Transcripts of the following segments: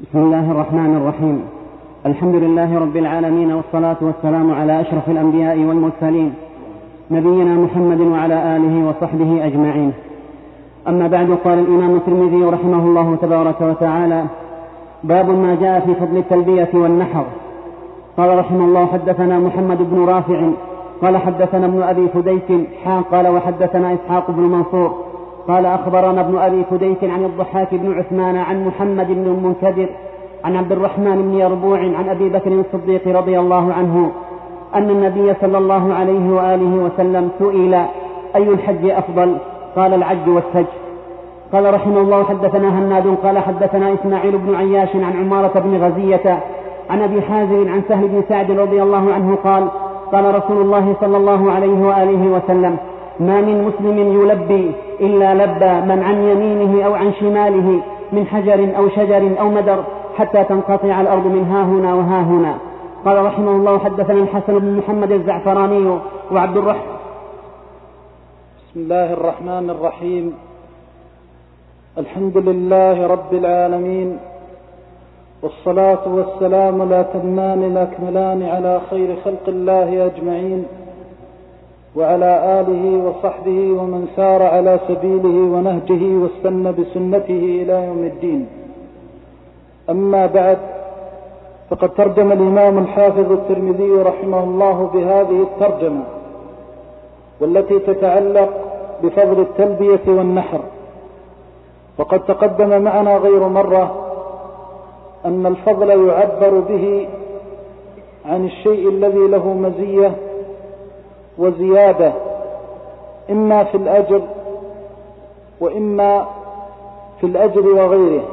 بسم الله الرحمن الرحيم. الحمد لله رب العالمين، والصلاة والسلام على أشرف الأنبياء والمرسلين، نبينا محمد وعلى آله وصحبه أجمعين. أما بعد، قال الإمام الترمذي رحمه الله تبارك وتعالى: باب ما جاء في فضل التلبية والنحر. قال رحمه الله: حدثنا محمد بن رافع قال حدثنا ابن أبي فديك قال وحدثنا إسحاق بن منصور قال أخبرنا ابن أبي فديك عن الضحاك بن عثمان عن محمد بن المنكدر عن عبد الرحمن بن يربوع عن أبي بكر الصديق رضي الله عنه أن النبي صلى الله عليه وآله وسلم سئل: أي الحج أفضل؟ قال: العج والسج. قال رحمه الله: حدثنا هناد قال حدثنا إسماعيل بن عياش عن عمارة بن غزية عن أبي حازم عن سهل بن سعد رضي الله عنه قال: قال رسول الله صلى الله عليه وآله وسلم: ما من مسلم يلبي إلا لبى من عن يمينه أو عن شماله من حجر أو شجر أو مدر حتى تنقطع الأرض من ها هنا وها هنا. قال رحمه الله: حدثنا الحسن بن محمد الزعفراني وعبد الرحمن. بسم الله الرحمن الرحيم. الحمد لله رب العالمين، والصلاة والسلام لا تمان الأكملان على خير خلق الله أجمعين، وعلى آله وصحبه ومن سار على سبيله ونهجه واستنى بسنته إلى يوم الدين. أما بعد، فقد ترجم الإمام الحافظ الترمذي رحمه الله بهذه الترجمة، والتي تتعلق بفضل التلبية والنحر. وقد تقدم معنا غير مرة أن الفضل يعبر به عن الشيء الذي له مزية وزيادة، إما في الأجر وإما في الأجر وغيره.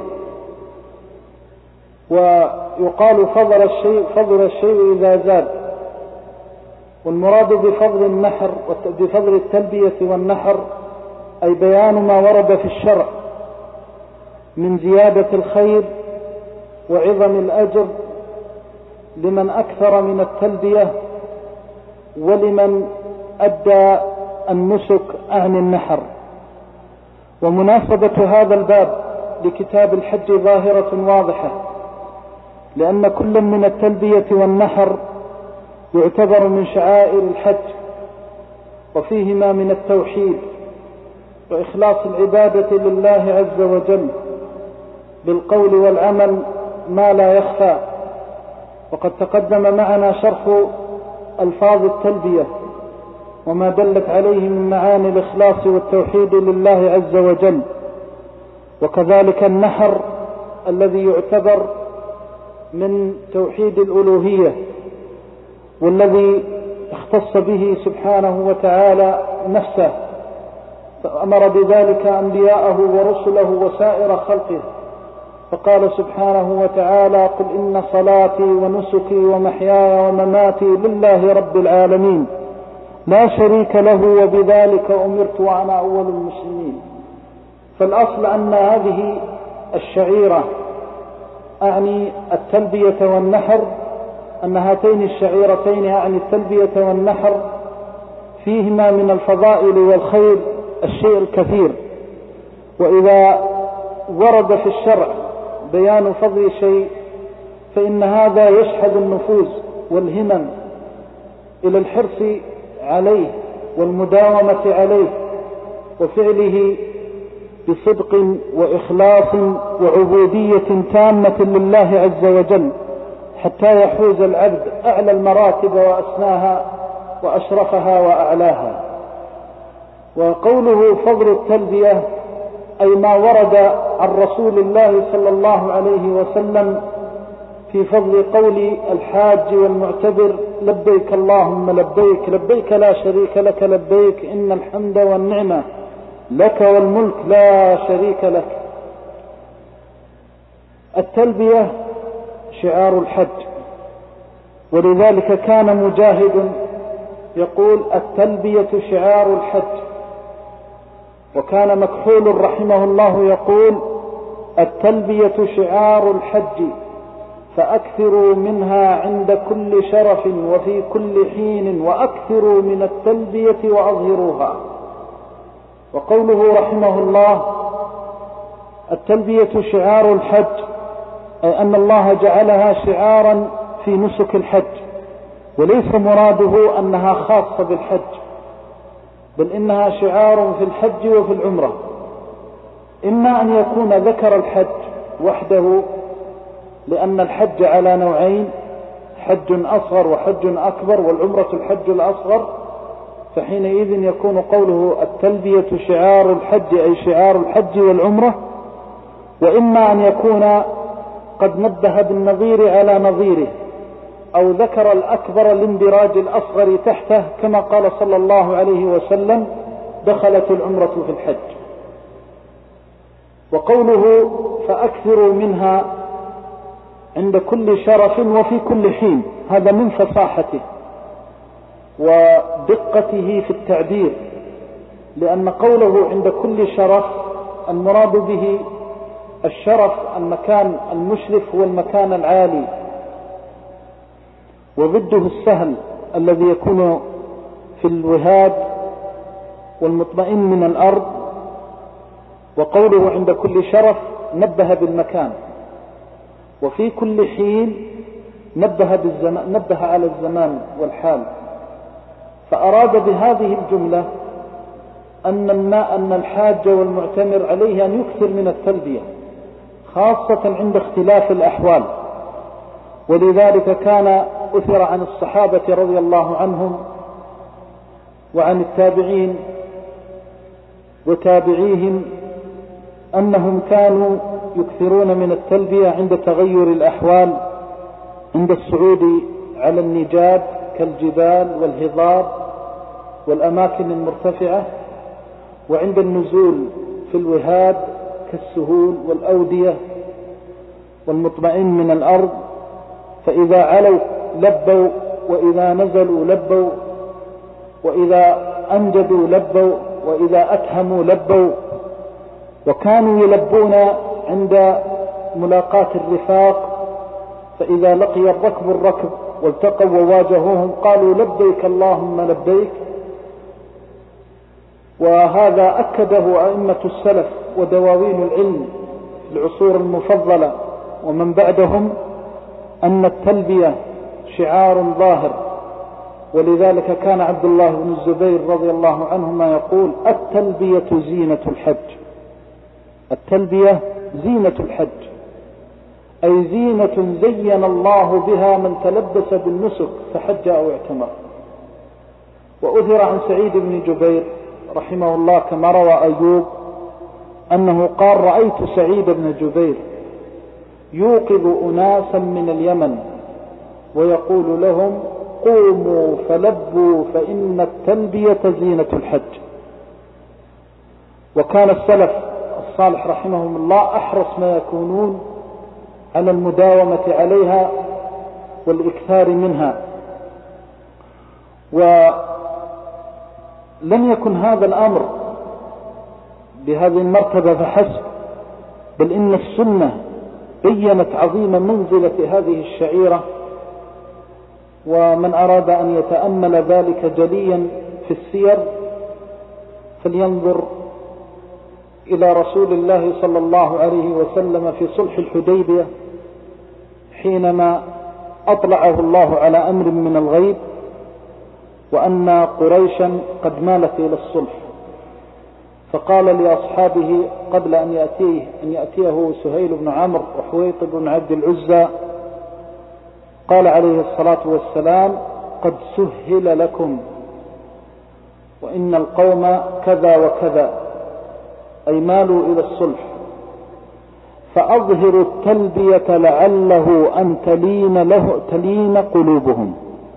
ويقال فضل الشيء إذا زاد. والمراد بفضل التلبية والنحر أي بيان ما ورد في الشرع من زيادة الخير وعظم الأجر لمن أكثر من التلبية ولمن أدى النسك عن النحر. ومناسبة هذا الباب لكتاب الحج ظاهرة واضحة، لأن كل من التلبية والنحر يعتبر من شعائر الحج، وفيهما من التوحيد وإخلاص العبادة لله عز وجل بالقول والعمل ما لا يخفى. وقد تقدم معنا شرح ألفاظ التلبية وما دلت عليه من معاني الإخلاص والتوحيد لله عز وجل، وكذلك النحر الذي يعتبر من توحيد الألوهية، والذي اختص به سبحانه وتعالى نفسه، فأمر بذلك أنبياءه ورسله وسائر خلقه، فقال سبحانه وتعالى: قل إن صلاتي ونسكي ومحياي ومماتي لله رب العالمين لا شريك له وبذلك أمرت وأنا أول المسلمين. فالأصل أن هذه الشعيرة، أعني التلبية والنحر، أن هاتين الشعيرتين أعني التلبية والنحر فيهما من الفضائل والخير الشيء الكثير. وإذا ورد في الشرع بيان فضل شيء فإن هذا يشحذ النفوس والهمم إلى الحرص عليه والمداومة عليه وفعله بصدق وإخلاص وعبودية تامة لله عز وجل، حتى يحوز العبد أعلى المراتب وأسناها وأشرفها وأعلاها. وقوله فضل التلبية أي ما ورد عن رسول الله صلى الله عليه وسلم في فضل قول الحاج والمعتبر: لبيك اللهم لبيك، لبيك لا شريك لك لبيك، إن الحمد والنعمة لك والملك لا شريك لك. التلبية شعار الحج، ولذلك كان مجاهد يقول: التلبية شعار الحج. وكان مكحول رحمه الله يقول: التلبية شعار الحج، فأكثروا منها عند كل شرف وفي كل حين، وأكثروا من التلبية وأظهروها. وقوله رحمه الله: التلبية شعار الحج أي أن الله جعلها شعارا في نسك الحج، وليس مراده أنها خاصة بالحج، بل إنها شعار في الحج وفي العمرة. إما أن يكون ذكر الحج وحده، لأن الحج على نوعين، حج أصغر وحج أكبر، والعمرة الحج الأصغر، فحينئذ يكون قوله التلبية شعار الحج أي شعار الحج والعمرة. وإما أن يكون قد نبه بالنظير على نظيره، أو ذكر الأكبر لاندراج الأصغر تحته، كما قال صلى الله عليه وسلم دخلت العمرة في الحج. وقوله فأكثروا منها عند كل شرف وفي كل حين، هذا من فصاحته ودقته في التعبير، لأن قوله عند كل شرف المراد به الشرف المكان المشرف هو المكان العالي، وضده السهل الذي يكون في الوهاد والمطمئن من الأرض. وقوله عند كل شرف نبه بالمكان، وفي كل حين نبه على الزمان والحال. فأراد بهذه الجملة أن الحاج والمعتمر عليه أن يكثر من التلبية، خاصة عند اختلاف الأحوال. ولذلك كان أثر عن الصحابة رضي الله عنهم وعن التابعين وتابعيهم أنهم كانوا يكثرون من التلبية عند تغير الأحوال، عند الصعود على النجاد كالجبال والهضاب والأماكن المرتفعة، وعند النزول في الوهاد كالسهول والأودية والمطمئن من الأرض. فإذا علوا لبوا، وإذا نزلوا لبوا، وإذا أنجدوا لبوا، وإذا أتهموا لبوا. وكانوا يلبون عند ملاقاة الرفاق، فإذا لقي الركب والتقوا وواجهوهم قالوا لبيك اللهم لبيك. وهذا أكده أئمة السلف ودواوين العلم في العصور المفضلة ومن بعدهم، أن التلبية شعار ظاهر. ولذلك كان عبد الله بن الزبير رضي الله عنهما يقول التلبية زينة الحج. التلبية زينة الحج، أي زينة زين الله بها من تلبس بالنسك فحج أو اعتمر. وأثر عن سعيد بن جبير رحمه الله كما روى أيوب أنه قال رأيت سعيد بن جبير يوقظ أناسا من اليمن ويقول لهم قوموا فلبوا فإن التلبية زينة الحج. وكان السلف الصالح رحمهم الله أحرص ما يكونون على المداومة عليها والإكثار منها. ولم يكن هذا الأمر بهذه المرتبة فحسب، بل إن السنة بيّنت عظيم منزلة هذه الشعيرة. ومن أراد أن يتأمل ذلك جليا في السير فلينظر إلى رسول الله صلى الله عليه وسلم في صلح الحديبية، حينما أطلعه الله على أمر من الغيب وأن قريشا قد مالت إلى الصلح، فقال لأصحابه قبل أن يأتيه سهيل بن عمرو وحويطب بن عبد العزى، قال عليه الصلاة والسلام قد سهل لكم وإن القوم كذا وكذا، أي مالوا إلى الصلح، فأظهروا التلبية لعله أن تلين قلوبهم.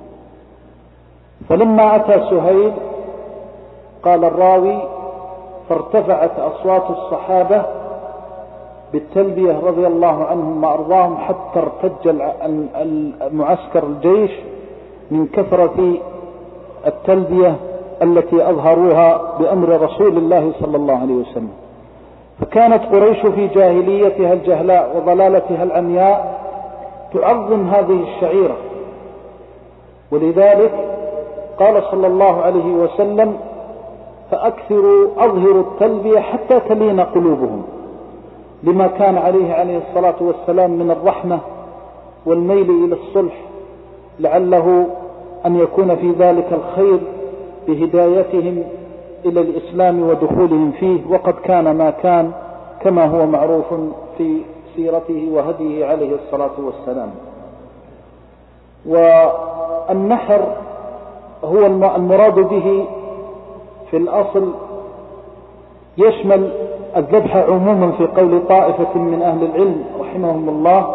فلما أتى سهيل قال الراوي فارتفعت أصوات الصحابة بالتلبية رضي الله عنهم وأرضاهم حتى ارتج معسكر الجيش من كثرة التلبية التي أظهروها بأمر رسول الله صلى الله عليه وسلم. فكانت قريش في جاهليتها الجهلاء وضلالتها العمياء تعظم هذه الشعيرة، ولذلك قال صلى الله عليه وسلم فأظهروا التلبية حتى تلين قلوبهم. لما كان عليه الصلاة والسلام من الرحمة والميل إلى الصلح، لعله أن يكون في ذلك الخير بهدايتهم إلى الإسلام ودخولهم فيه، وقد كان ما كان كما هو معروف في سيرته وهديه عليه الصلاة والسلام. والنحر هو المراد به في الأصل يشمل الذبح عموما في قول طائفة من أهل العلم رحمهم الله،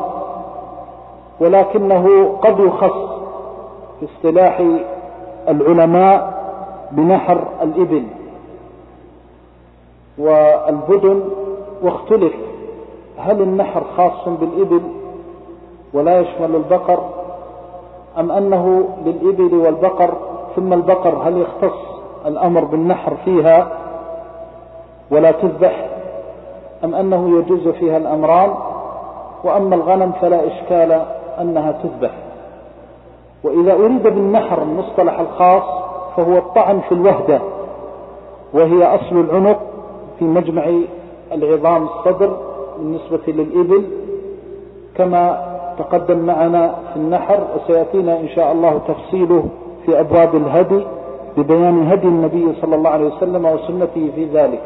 ولكنه قد يخص في اصطلاح العلماء بنحر الإبل والبدن، واختلف هل النحر خاص بالإبل ولا يشمل البقر، أم أنه للإبل والبقر ثم البقر هل يختص الأمر بالنحر فيها ولا تذبح، أم أنه يجوز فيها الأمران، وأما الغنم فلا إشكال أنها تذبح. وإذا أريد بالنحر المصطلح الخاص فهو الطعن في الوهدة، وهي أصل العنق في مجمع العظام الصدر بالنسبة للإبل كما تقدم معنا في النحر، وسيأتينا إن شاء الله تفصيله في أبواب الهدي ببيان هدي النبي صلى الله عليه وسلم وسنته في ذلك.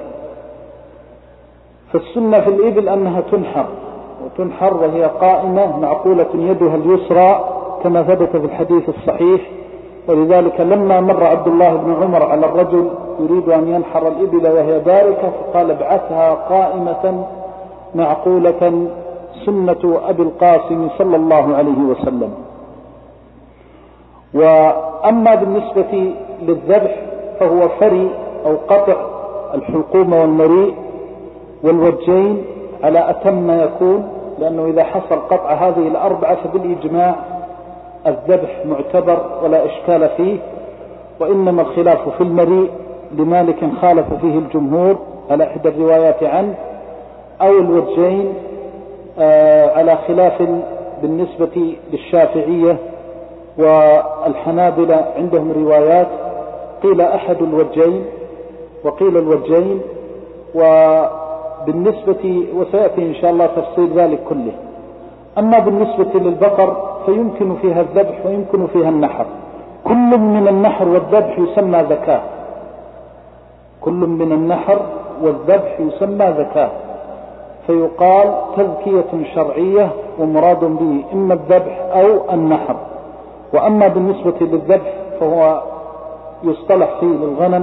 فالسنة في الإبل أنها تنحر وهي قائمة معقولة يدها اليسرى كما ثبت في الحديث الصحيح. ولذلك لما مر عبد الله بن عمر على الرجل يريد أن ينحر الإبل وهي باركة فقال ابعثها قائمة معقولة سنة أبي القاسم صلى الله عليه وسلم. وأما بالنسبة للذبح فهو فري أو قطع الحلقوم والمريء والوجين على أتم ما يكون، لأنه إذا حصل قطع هذه الأربعة فبالإجماع الذبح معتبر ولا إشكال فيه. وإنما الخلاف في المريء لمالك خالف فيه الجمهور على إحدى الروايات عنه، أو الوجين على خلاف بالنسبة للشافعية والحنابلة عندهم روايات قيل أحد الوجين وقيل الوجين. وبالنسبة وسيأتي إن شاء الله تفصيل ذلك كله. أما بالنسبة للبقر فيمكن فيها الذبح ويمكن فيها النحر. كل من النحر والذبح يسمى ذكاة، كل من النحر والذبح يسمى ذكاة، فيقال تذكية شرعية ومراد به إما الذبح أو النحر. وأما بالنسبة للذبح فهو يصطلح فيه للغنم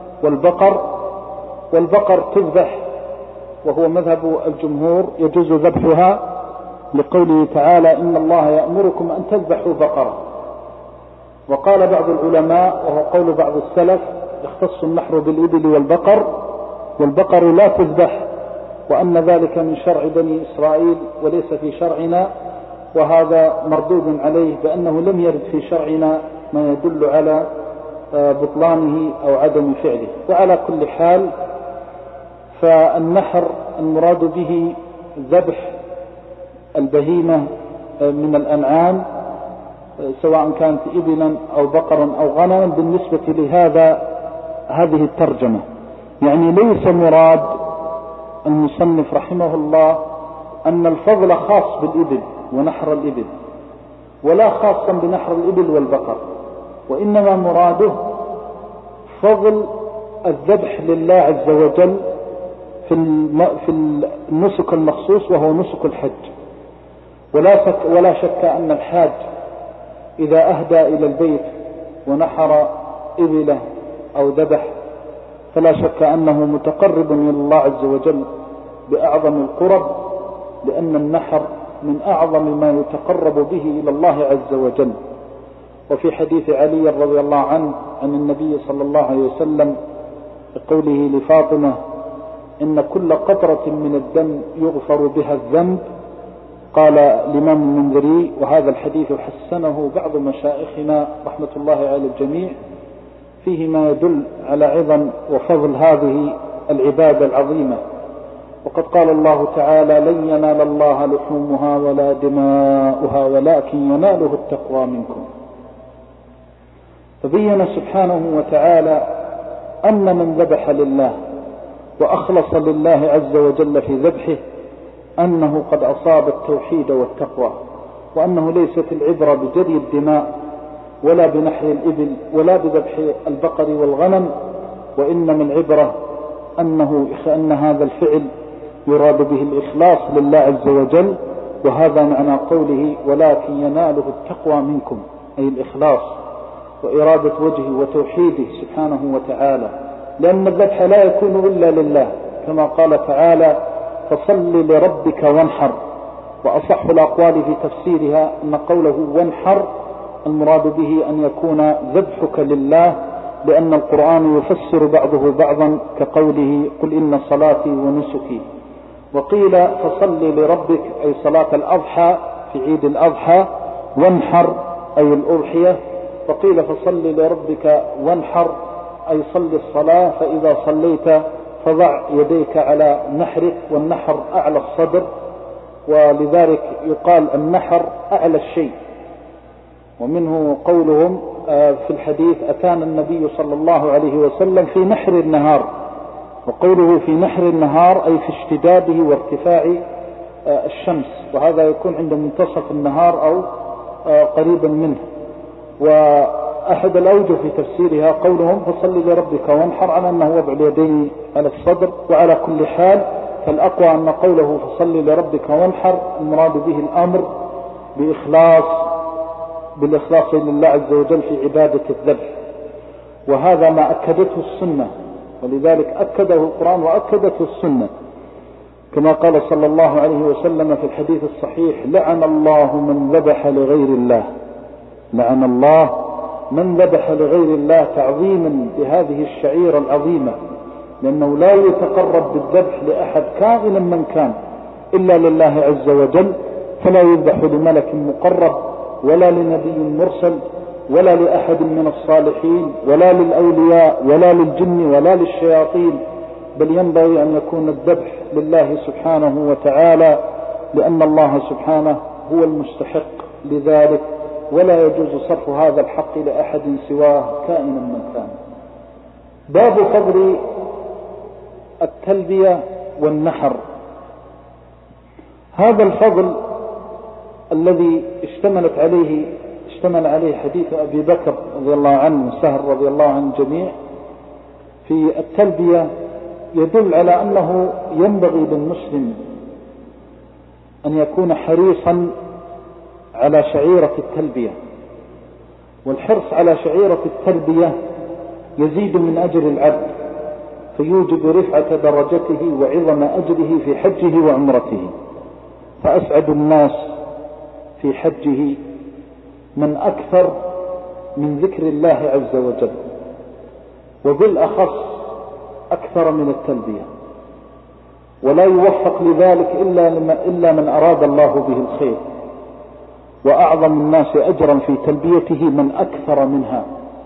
والبقر تذبح، وهو مذهب الجمهور يجوز ذبحها لقوله تعالى إن الله يأمركم أن تذبحوا بقرة. وقال بعض العلماء وهو قول بعض السلف يختص النحر بالإبل والبقر لا تذبح، وأن ذلك من شرع بني إسرائيل وليس في شرعنا، وهذا مردود عليه بأنه لم يرد في شرعنا ما يدل على بطلانه أو عدم فعله. وعلى كل حال فالنحر المراد به ذبح البهيمة من الأنعام سواء كانت إبلا أو بقرا أو غنما بالنسبة هذه الترجمة. يعني ليس مراد المصنف رحمه الله أن الفضل خاص بالإبل ونحر الإبل ولا خاصا بنحر الإبل والبقر، وإنما مراده فضل الذبح لله عز وجل في النسك المخصوص وهو نسك الحج. ولا شك أن الحاج إذا أهدى إلى البيت ونحر إبله أو ذبح فلا شك أنه متقرب إلى الله عز وجل بأعظم القرب، لأن النحر من أعظم ما يتقرب به إلى الله عز وجل. وفي حديث علي رضي الله عنه عن النبي صلى الله عليه وسلم بقوله لفاطمة إن كل قطرة من الدم يغفر بها الذنب، قال الإمام المنذري وهذا الحديث حسنه بعض مشايخنا رحمة الله على الجميع، فيه ما يدل على عظم وفضل هذه العبادة العظيمة. وقد قال الله تعالى لن ينال الله لحومها ولا دماؤها ولكن يناله التقوى منكم. فبين سبحانه وتعالى أن من ذبح لله وأخلص لله عز وجل في ذبحه أنه قد أصاب التوحيد والتقوى، وأنه ليست العبرة بجري الدماء ولا بنحر الإبل ولا بذبح البقر والغنم، وإنما العبرة أن هذا الفعل يراد به الإخلاص لله عز وجل، وهذا معنى قوله ولكن يناله التقوى منكم، أي الإخلاص وإرادة وجهه وتوحيده سبحانه وتعالى، لأن الذبح لا يكون إلا لله، كما قال تعالى فصل لربك وانحر. وأصح الأقوال في تفسيرها أن قوله وانحر المراد به أن يكون ذبحك لله، لأن القرآن يفسر بعضه بعضا كقوله قل إن صلاتي ونسكي. وقيل فصل لربك أي صلاة الأضحى في عيد الأضحى، وانحر أي الأضحية. وقيل فصل لربك وانحر أي صل الصلاة، فإذا صليت فضع يديك على نحرك، والنحر أعلى الصدر، ولذلك يقال النحر أعلى الشيء. ومنه قولهم في الحديث أتانا النبي صلى الله عليه وسلم في نحر النهار، وقوله في نحر النهار أي في اشتداده وارتفاع الشمس، وهذا يكون عند منتصف النهار أو قريبا منه. وأحد الأوجه في تفسيرها قولهم فصل لربك وانحر على أنه وضع اليدين على الصدر. وعلى كل حال فالأقوى أن قوله فصل لربك وانحر المراد به الأمر بالإخلاص لله عز وجل في عبادة الذبح، وهذا ما أكدته السنة، ولذلك أكده القرآن وأكدته السنة، كما قال صلى الله عليه وسلم في الحديث الصحيح لعن الله من ذبح لغير الله، لعن الله من ذبح لغير الله تعظيما بهذه الشعيرة العظيمة، لأنه لا يتقرب بالذبح لأحد كائنا من كان إلا لله عز وجل، فلا يذبح لملك مقرب ولا لنبي مرسل ولا لأحد من الصالحين ولا للأولياء ولا للجن ولا للشياطين، بل ينبغي أن يكون الذبح لله سبحانه وتعالى، لأن الله سبحانه هو المستحق لذلك، ولا يجوز صرف هذا الحق لأحد سواه كائنا من كان. باب فضل التلبية والنحر. هذا الفضل الذي اشتمل عليه حديث أبي بكر رضي الله عنه وسهر رضي الله عن الجميع في التلبية يدل على أنه ينبغي للمسلم أن يكون حريصا على شعيرة التلبية، والحرص على شعيرة التلبية يزيد من أجر العبد، فيوجب رفعة درجته وعظم أجره في حجه وعمرته، فأسعد الناس في حجه من أكثر من ذكر الله عز وجل، وبالأخص أكثر من التلبية، ولا يوفق لذلك إلا من أراد الله به الخير، وأعظم الناس أجرا في تلبيته من أكثر منها،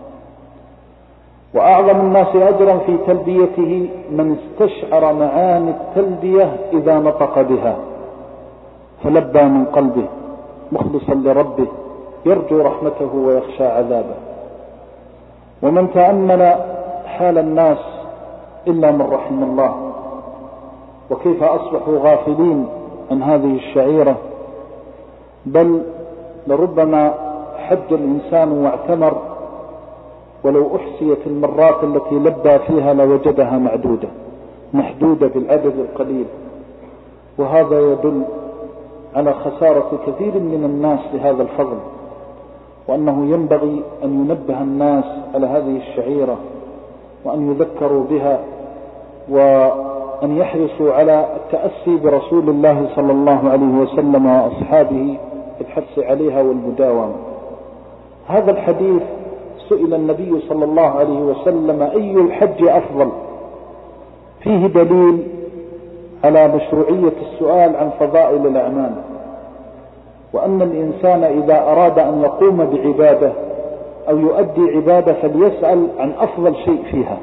وأعظم الناس أجرا في تلبيته من استشعر معاني التلبية إذا نطق بها فلبى من قلبه مخلصا لربه يرجو رحمته ويخشى عذابه. ومن تأمل حال الناس إلا من رحم الله، وكيف أصبحوا غافلين عن هذه الشعيرة، بل لربما حج الإنسان واعتمر ولو أحصيت المرات التي لبى فيها لوجدها محدودة بالعدد القليل، وهذا يدل على خسارة كثير من الناس لهذا الفضل، وأنه ينبغي أن ينبه الناس على هذه الشعيرة وأن يذكروا بها، وأن يحرصوا على التأسي برسول الله صلى الله عليه وسلم وأصحابه في الحرص عليها والمداومة. هذا الحديث سئل النبي صلى الله عليه وسلم أي الحج أفضل، فيه دليل على مشروعية السؤال عن فضائل الأعمال، وأن الإنسان إذا أراد أن يقوم بعبادة أو يؤدي عبادة فليسأل عن أفضل شيء فيها.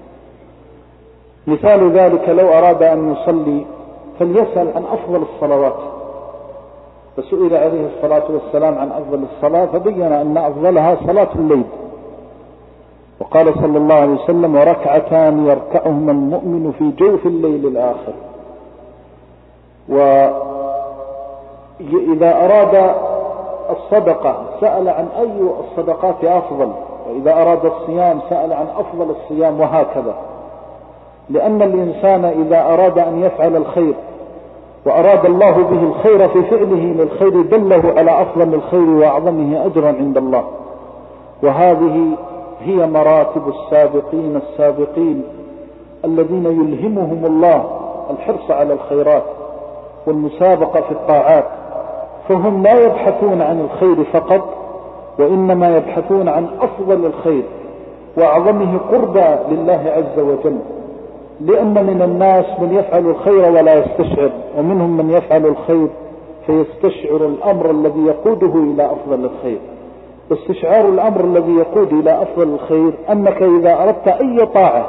مثال ذلك لو أراد أن يصلي فليسأل عن أفضل الصلوات، فسئل عليه الصلاة والسلام عن أفضل الصلاة فبين أن أفضلها صلاة الليل، وقال صلى الله عليه وسلم وركعتان يركعهما المؤمن في جوف الليل الآخر. وإذا أراد الصدقة سأل عن أي الصدقات أفضل، وإذا أراد الصيام سأل عن أفضل الصيام، وهكذا. لأن الإنسان إذا أراد أن يفعل الخير وأراد الله به الخير في فعله للخير دله على أفضل الخير وأعظمه أجرا عند الله. وهذه هي مراتب السابقين السابقين الذين يلهمهم الله الحرص على الخيرات والمسابقة في الطاعات، فهم لا يبحثون عن الخير فقط، وإنما يبحثون عن أفضل الخير وأعظمه قربا لله عز وجل. لأن من الناس من يفعل الخير ولا يستشعر، ومنهم من يفعل الخير فيستشعر الأمر الذي يقوده إلى أفضل الخير. واستشعار الأمر الذي يقود إلى أفضل الخير أنك إذا أردت أي طاعة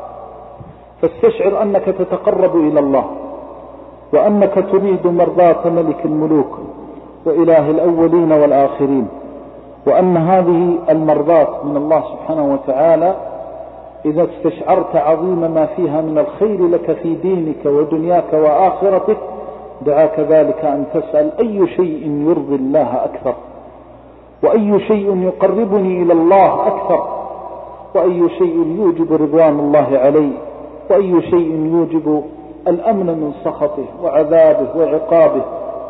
فاستشعر أنك تتقرب إلى الله، وأنك تريد مرضاة ملك الملوك وإله الأولين والآخرين، وأن هذه المرضاة من الله سبحانه وتعالى إذا استشعرت عظيم ما فيها من الخير لك في دينك ودنياك وآخرتك دعاك ذلك أن تسأل أي شيء يرضي الله أكثر، وأي شيء يقربني إلى الله أكثر، وأي شيء يوجب رضوان الله علي، وأي شيء يوجب الأمن من سخطه وعذابه وعقابه.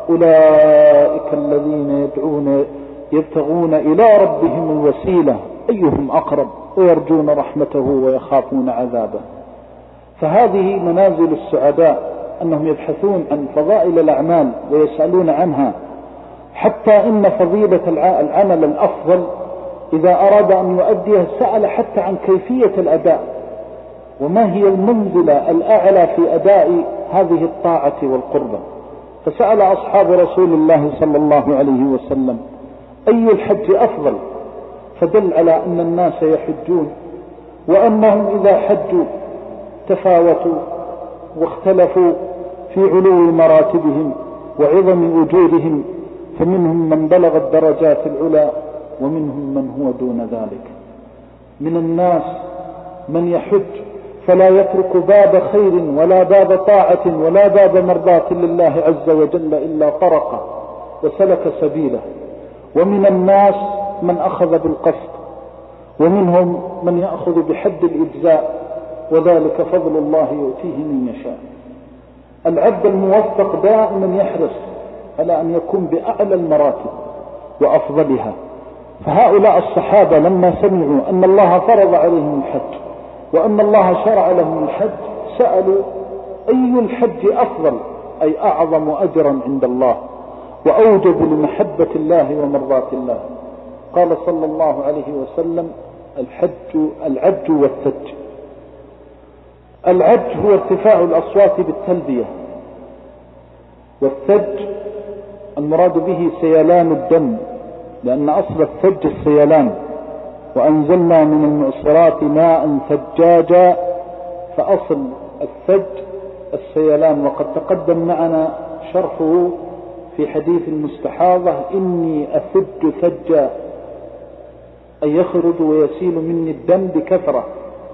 أولئك الذين يبتغون إلى ربهم الوسيلة أيهم أقرب ويرجون رحمته ويخافون عذابه. فهذه منازل السعداء، أنهم يبحثون عن فضائل الأعمال ويسألون عنها، حتى إن فضيلة العمل الأفضل إذا أراد أن يؤديه سأل حتى عن كيفية الأداء، وما هي المنزلة الأعلى في أداء هذه الطاعة والقربة. فسأل أصحاب رسول الله صلى الله عليه وسلم أي الحج أفضل، فدل على أن الناس يحجون، وأنهم إذا حجوا تفاوتوا واختلفوا في علو مراتبهم وعظم أجورهم، فمنهم من بلغ الدرجات العلى ومنهم من هو دون ذلك. من الناس من يحج فلا يترك باب خير ولا باب طاعة ولا باب مرضاة لله عز وجل إلا طرقه وسلك سبيله، ومن الناس من أخذ بالقصد، ومنهم من يأخذ بحد الإجزاء، وذلك فضل الله يؤتيه من يشاء. العبد الموفق دائما يحرص على أن يكون بأعلى المراتب وأفضلها. فهؤلاء الصحابة لما سمعوا أن الله فرض عليهم الحج وأن الله شرع لهم الحج سألوا أي الحج أفضل، أي أعظم أجرا عند الله وأوجب لمحبة الله ومرضاة الله. قال صلى الله عليه وسلم العج والثج. العج هو ارتفاع الأصوات بالتلبية، والثج المراد به سيلان الدم، لأن أصل الثج السيلان. وأنزلنا من المعصرات ماء ثجاجا، فأصل الثج السيلان، وقد تقدم معنا شرحه في حديث المستحاضة: إني أثج ثجا، أي يخرج ويسيل مني الدم بكثرة.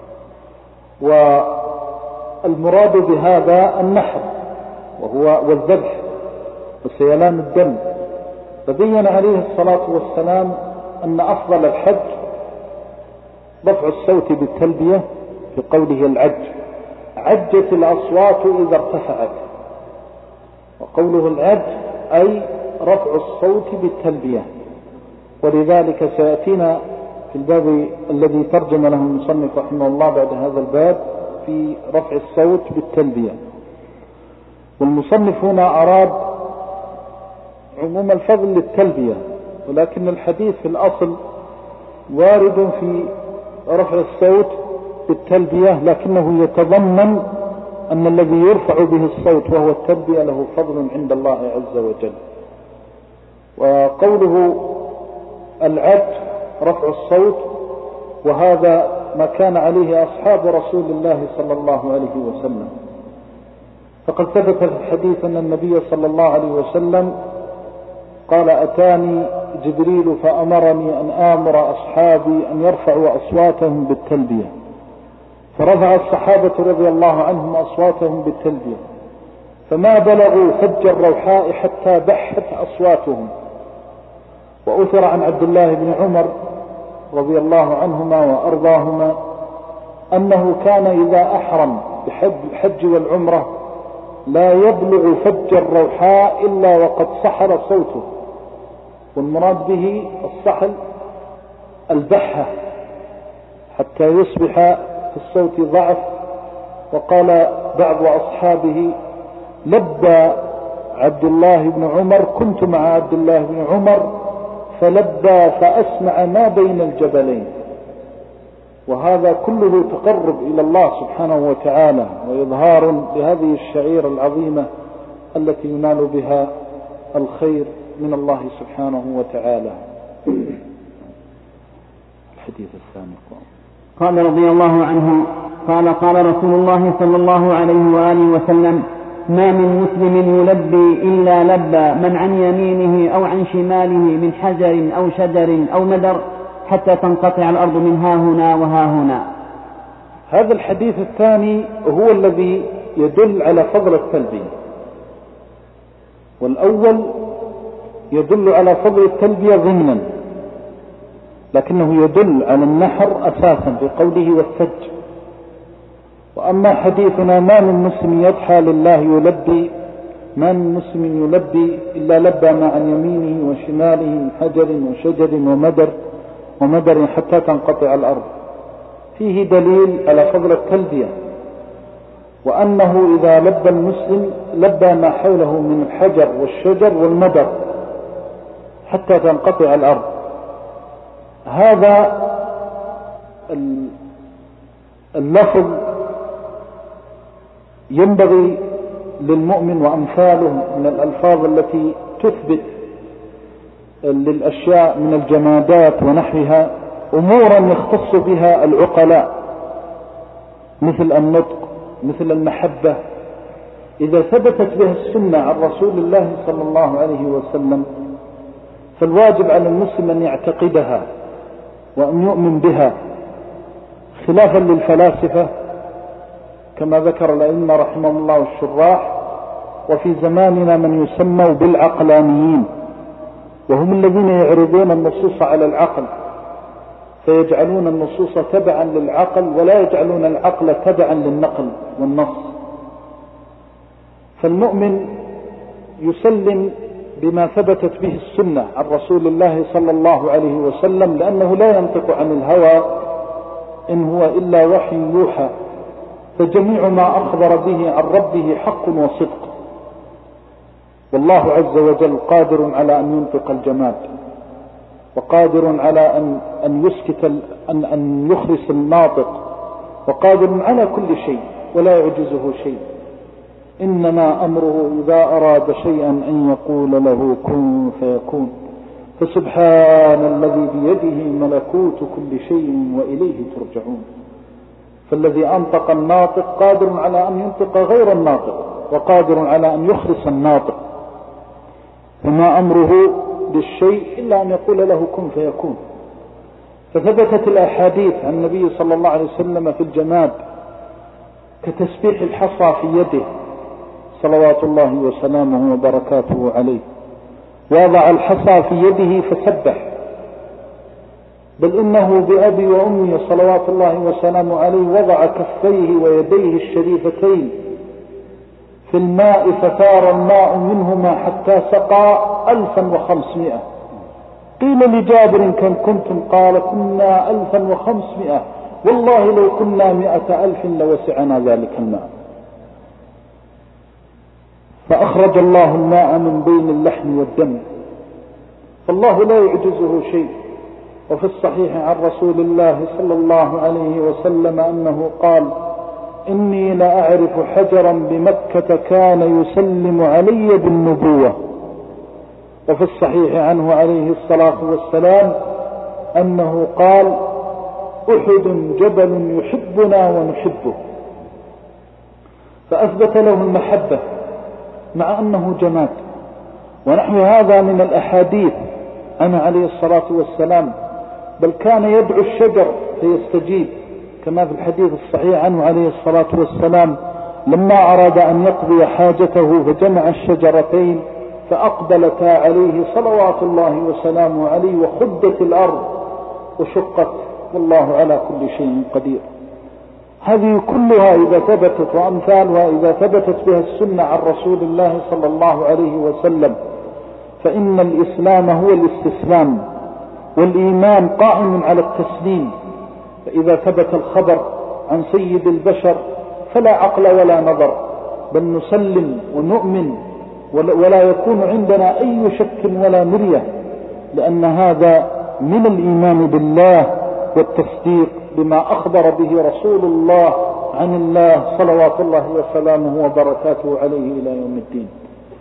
والمراد بهذا النحر والذبح وسيلان الدم. فبين عليه الصلاة والسلام أن أفضل الحج رفع الصوت بالتلبية، في قوله العج، عجت الأصوات إذا ارتفعت، وقوله العج أي رفع الصوت بالتلبية. ولذلك سيأتينا في الباب الذي ترجم له المصنف رحمه الله بعد هذا الباب في رفع الصوت بالتلبية. والمصنف هنا أراد عموم الفضل للتلبية، ولكن الحديث في الأصل وارد في رفع الصوت بالتلبية، لكنه يتضمن أن الذي يرفع به الصوت وهو التلبية له فضل عند الله عز وجل. وقوله العج رفع الصوت، وهذا ما كان عليه أصحاب رسول الله صلى الله عليه وسلم. فقد ثبت في الحديث أن النبي صلى الله عليه وسلم قال: أتاني جبريل فأمرني أن آمر أصحابي أن يرفعوا أصواتهم بالتلبية، فرفع الصحابة رضي الله عنهم أصواتهم بالتلبية، فما بلغوا فج الروحاء حتى بحت أصواتهم. وأثر عن عبد الله بن عمر رضي الله عنهما وأرضاهما أنه كان إذا أحرم بالحج والعمرة لا يبلغ فج الروحاء إلا وقد صحل صوته، والمراد به الصحل البحة حتى يصبح في الصوت ضعف. وقال بعض أصحابه: لبى عبد الله بن عمر، كنت مع عبد الله بن عمر فلبى فأسمع ما بين الجبلين. وهذا كله تقرب إلى الله سبحانه وتعالى وإظهار لهذه الشعيرة العظيمة التي ينال بها الخير من الله سبحانه وتعالى. الحديث الثاني قال رضي الله عنه قال رسول الله صلى الله عليه وآله وسلم: ما من مسلم يلبي إلا لبى من عن يمينه أو عن شماله من حجر أو شجر أو مدر حتى تنقطع الأرض من ها هنا وها هنا. هذا الحديث الثاني هو الذي يدل على فضل التلبية، والأول يدل على فضل التلبية ضمنا، لكنه يدل على النحر أساسا بقوله والثج. وأما حديثنا: ما من مسلم يضحى لله يلبي، ما من مسلم يلبي إلا لبى ما عن يمينه وشماله من حجر وشجر ومدر حتى تنقطع الأرض، فيه دليل على فضل التلبية، وأنه إذا لبى المسلم لبى ما حوله من الحجر والشجر والمدر حتى تنقطع الأرض. هذا اللفظ ينبغي للمؤمن وأمثاله من الألفاظ التي تثبت للأشياء من الجمادات ونحوها أمورا يختص بها العقلاء، مثل النطق، مثل المحبة. إذا ثبتت بها السنة عن رسول الله صلى الله عليه وسلم فالواجب على المسلم أن يعتقدها وأن يؤمن بها، خلافا للفلاسفة كما ذكر الأئمة رحمه الله والشراح. وفي زماننا من يسموا بالعقلانيين، وهم الذين يعرضون النصوص على العقل فيجعلون النصوص تبعا للعقل ولا يجعلون العقل تبعا للنقل والنص. فالمؤمن يسلم بما ثبتت به السنة عن رسول الله صلى الله عليه وسلم، لأنه لا ينطق عن الهوى إن هو إلا وحي يوحى، فجميع ما أخبر به عن ربه حق وصدق. والله عز وجل قادر على أن ينطق الجماد، وقادر على أن يسكت أن يخرس الناطق، وقادر على كل شيء ولا يعجزه شيء. إنما أمره إذا أراد شيئا أن يقول له كن فيكون. فسبحان الذي بيده ملكوت كل شيء وإليه ترجعون. فالذي أنطق الناطق قادر على أن ينطق غير الناطق، وقادر على أن يخرس الناطق. فما أمره للشيء إلا أن يقول له كن فيكون. فثبتت الأحاديث عن النبي صلى الله عليه وسلم في الجماد كتسبيح الحصى في يده صلوات الله وسلامه وبركاته عليه، وضع الحصى في يده فسبح، بل إنه بأبي وأمي صلوات الله وسلامه عليه وضع كفيه ويديه الشريفتين في الماء فثار الماء منهما حتى سقى 1500. قيل لجابر كم كنتم؟ قال كنا 1500، والله لو كنا 100,000 لوسعنا ذلك الماء. فأخرج الله الماء من بين اللحم والدم، فالله لا يعجزه شيء. وفي الصحيح عن رسول الله صلى الله عليه وسلم أنه قال: إني لأعرف حجرا بمكة كان يسلم علي بالنبوة. وفي الصحيح عنه عليه الصلاة والسلام أنه قال: أحد جبل يحبنا ونحبه. فأثبت له المحبة مع أنه جماد. ونحو هذا من الأحاديث عنه عليه الصلاة والسلام، بل كان يدعو الشجر فيستجيب، كما في الحديث الصحيح عنه عليه الصلاة والسلام: لما أراد أن يقضي حاجته فجمع الشجرتين فأقبلتا عليه صلوات الله وسلامه عليه، وخدت الأرض وشقت، والله على كل شيء قدير. هذه كلها إذا ثبتت وأمثالها إذا ثبتت بها السنة عن رسول الله صلى الله عليه وسلم، فإن الإسلام هو الاستسلام، والإيمان قائم على التسليم. فإذا ثبت الخبر عن سيد البشر فلا عقل ولا نظر، بل نسلم ونؤمن، ولا يكون عندنا أي شك ولا مرية، لأن هذا من الإيمان بالله والتصديق بما أخبر به رسول الله عن الله صلوات الله وسلامه وبركاته عليه إلى يوم الدين.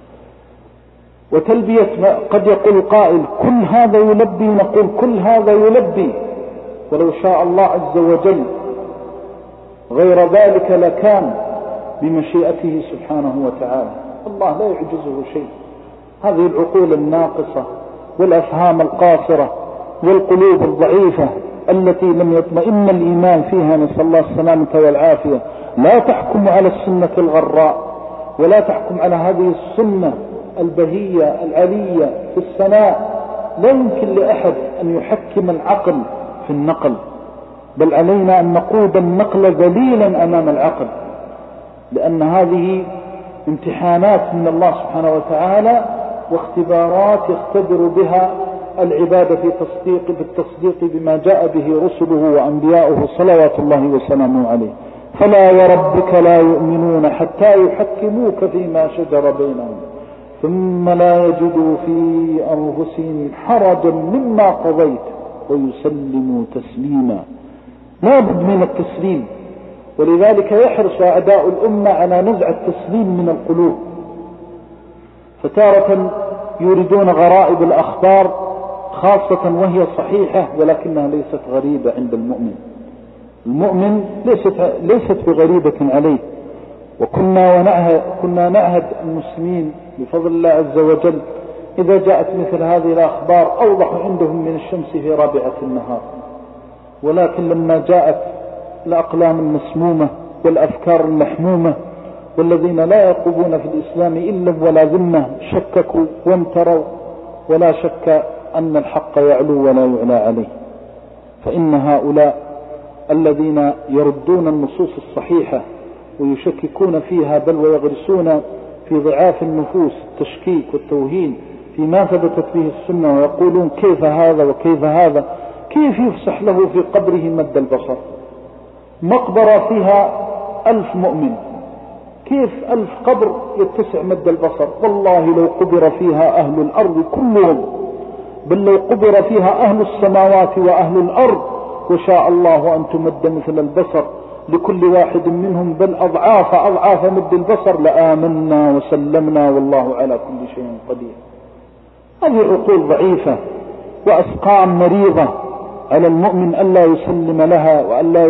وتلبية قد يقول قائل كل هذا يلبي، نقول كل هذا يلبي، ولو شاء الله عز وجل غير ذلك لكان بمشيئته سبحانه وتعالى. الله لا يعجزه شيء. هذه العقول الناقصة والأفهام القاصرة والقلوب الضعيفة التي لم يطمئن الإيمان فيها، نسأل الله السلامة والعافية، لا تحكم على السنة الغراء، ولا تحكم على هذه السنة البهية العلية في السماء. لا يمكن لأحد أن يحكم العقل في النقل، بل علينا أن نقود النقل ذليلا أمام العقل، لأن هذه امتحانات من الله سبحانه وتعالى واختبارات يختبر بها العباد بالتصديق بما جاء به رسله وأنبياؤه صلوات الله وسلامه عليه. فلا وربك لا يؤمنون حتى يحكموك فيما شجر بينهم ثم لا يجدوا في أنفسهم حرجا مما قضيت ويسلموا تسليما. لا بد من التسليم، ولذلك يحرص أعداء الأمة على نزع التسليم من القلوب. فتارة يريدون غرائب الأخبار خاصة وهي صحيحة، ولكنها ليست غريبة عند المؤمن. المؤمن ليست بغريبة عليه. وكنا نعهد المسلمين بفضل الله عز وجل إذا جاءت مثل هذه الأخبار أوضح عندهم من الشمس في رابعة النهار. ولكن لما جاءت الأقلام المسمومة والأفكار المحمومة والذين لا يقومون في الإسلام إلا ولا ذمة شككوا وامتروا، ولا شك أن الحق يعلو ولا يعلى عليه. فإن هؤلاء الذين يردون النصوص الصحيحة ويشككون فيها، بل ويغرسون في ضعاف النفوس التشكيك والتوهين فيما ثبتت به السنة، ويقولون كيف هذا وكيف هذا، كيف يفسح له في قبره مد البصر؟ مقبرة فيها 1000 مؤمن، كيف 1000 قبر يتسع مد البصر؟ والله لو قبر فيها أهل الأرض كلهم، بل لو قبر فيها أهل السماوات وأهل الأرض وشاء الله أن تمد مثل البصر لكل واحد منهم، بل أضعاف مد البصر، لآمنا وسلمنا والله على كل شيء قدير. هذه عقول ضعيفة وأسقام مريضة على المؤمن ألا يسلم لها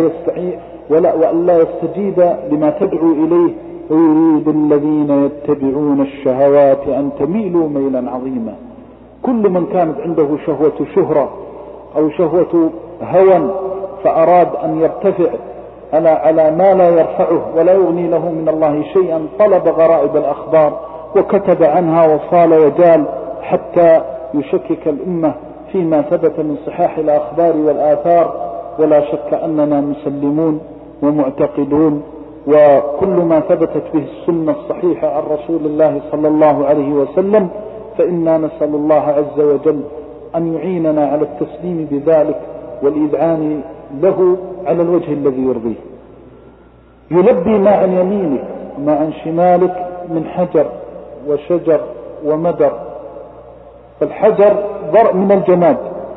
وألا يستجيب لما تدعو إليه. ويريد الذين يتبعون الشهوات أن تميلوا ميلا عظيما. كل من كانت عنده شهوة شهرة أو شهوة هوى فأراد أن يرتفع على ما لا يرفعه ولا يغني له من الله شيئا، طلب غرائب الأخبار وكتب عنها وصال وجال حتى يشكك الأمة فيما ثبت من صحاح الأخبار والآثار. ولا شك أننا مسلمون ومعتقدون، وكل ما ثبتت به السنة الصحيحة عن رسول الله صلى الله عليه وسلم فإنا نسأل الله عز وجل أن يعيننا على التسليم بذلك والإذعان له على الوجه الذي يرضيه. يلبي ما عن يمينك وما عن شمالك من حجر وشجر ومدر. فالحجر ضرب من الجماد،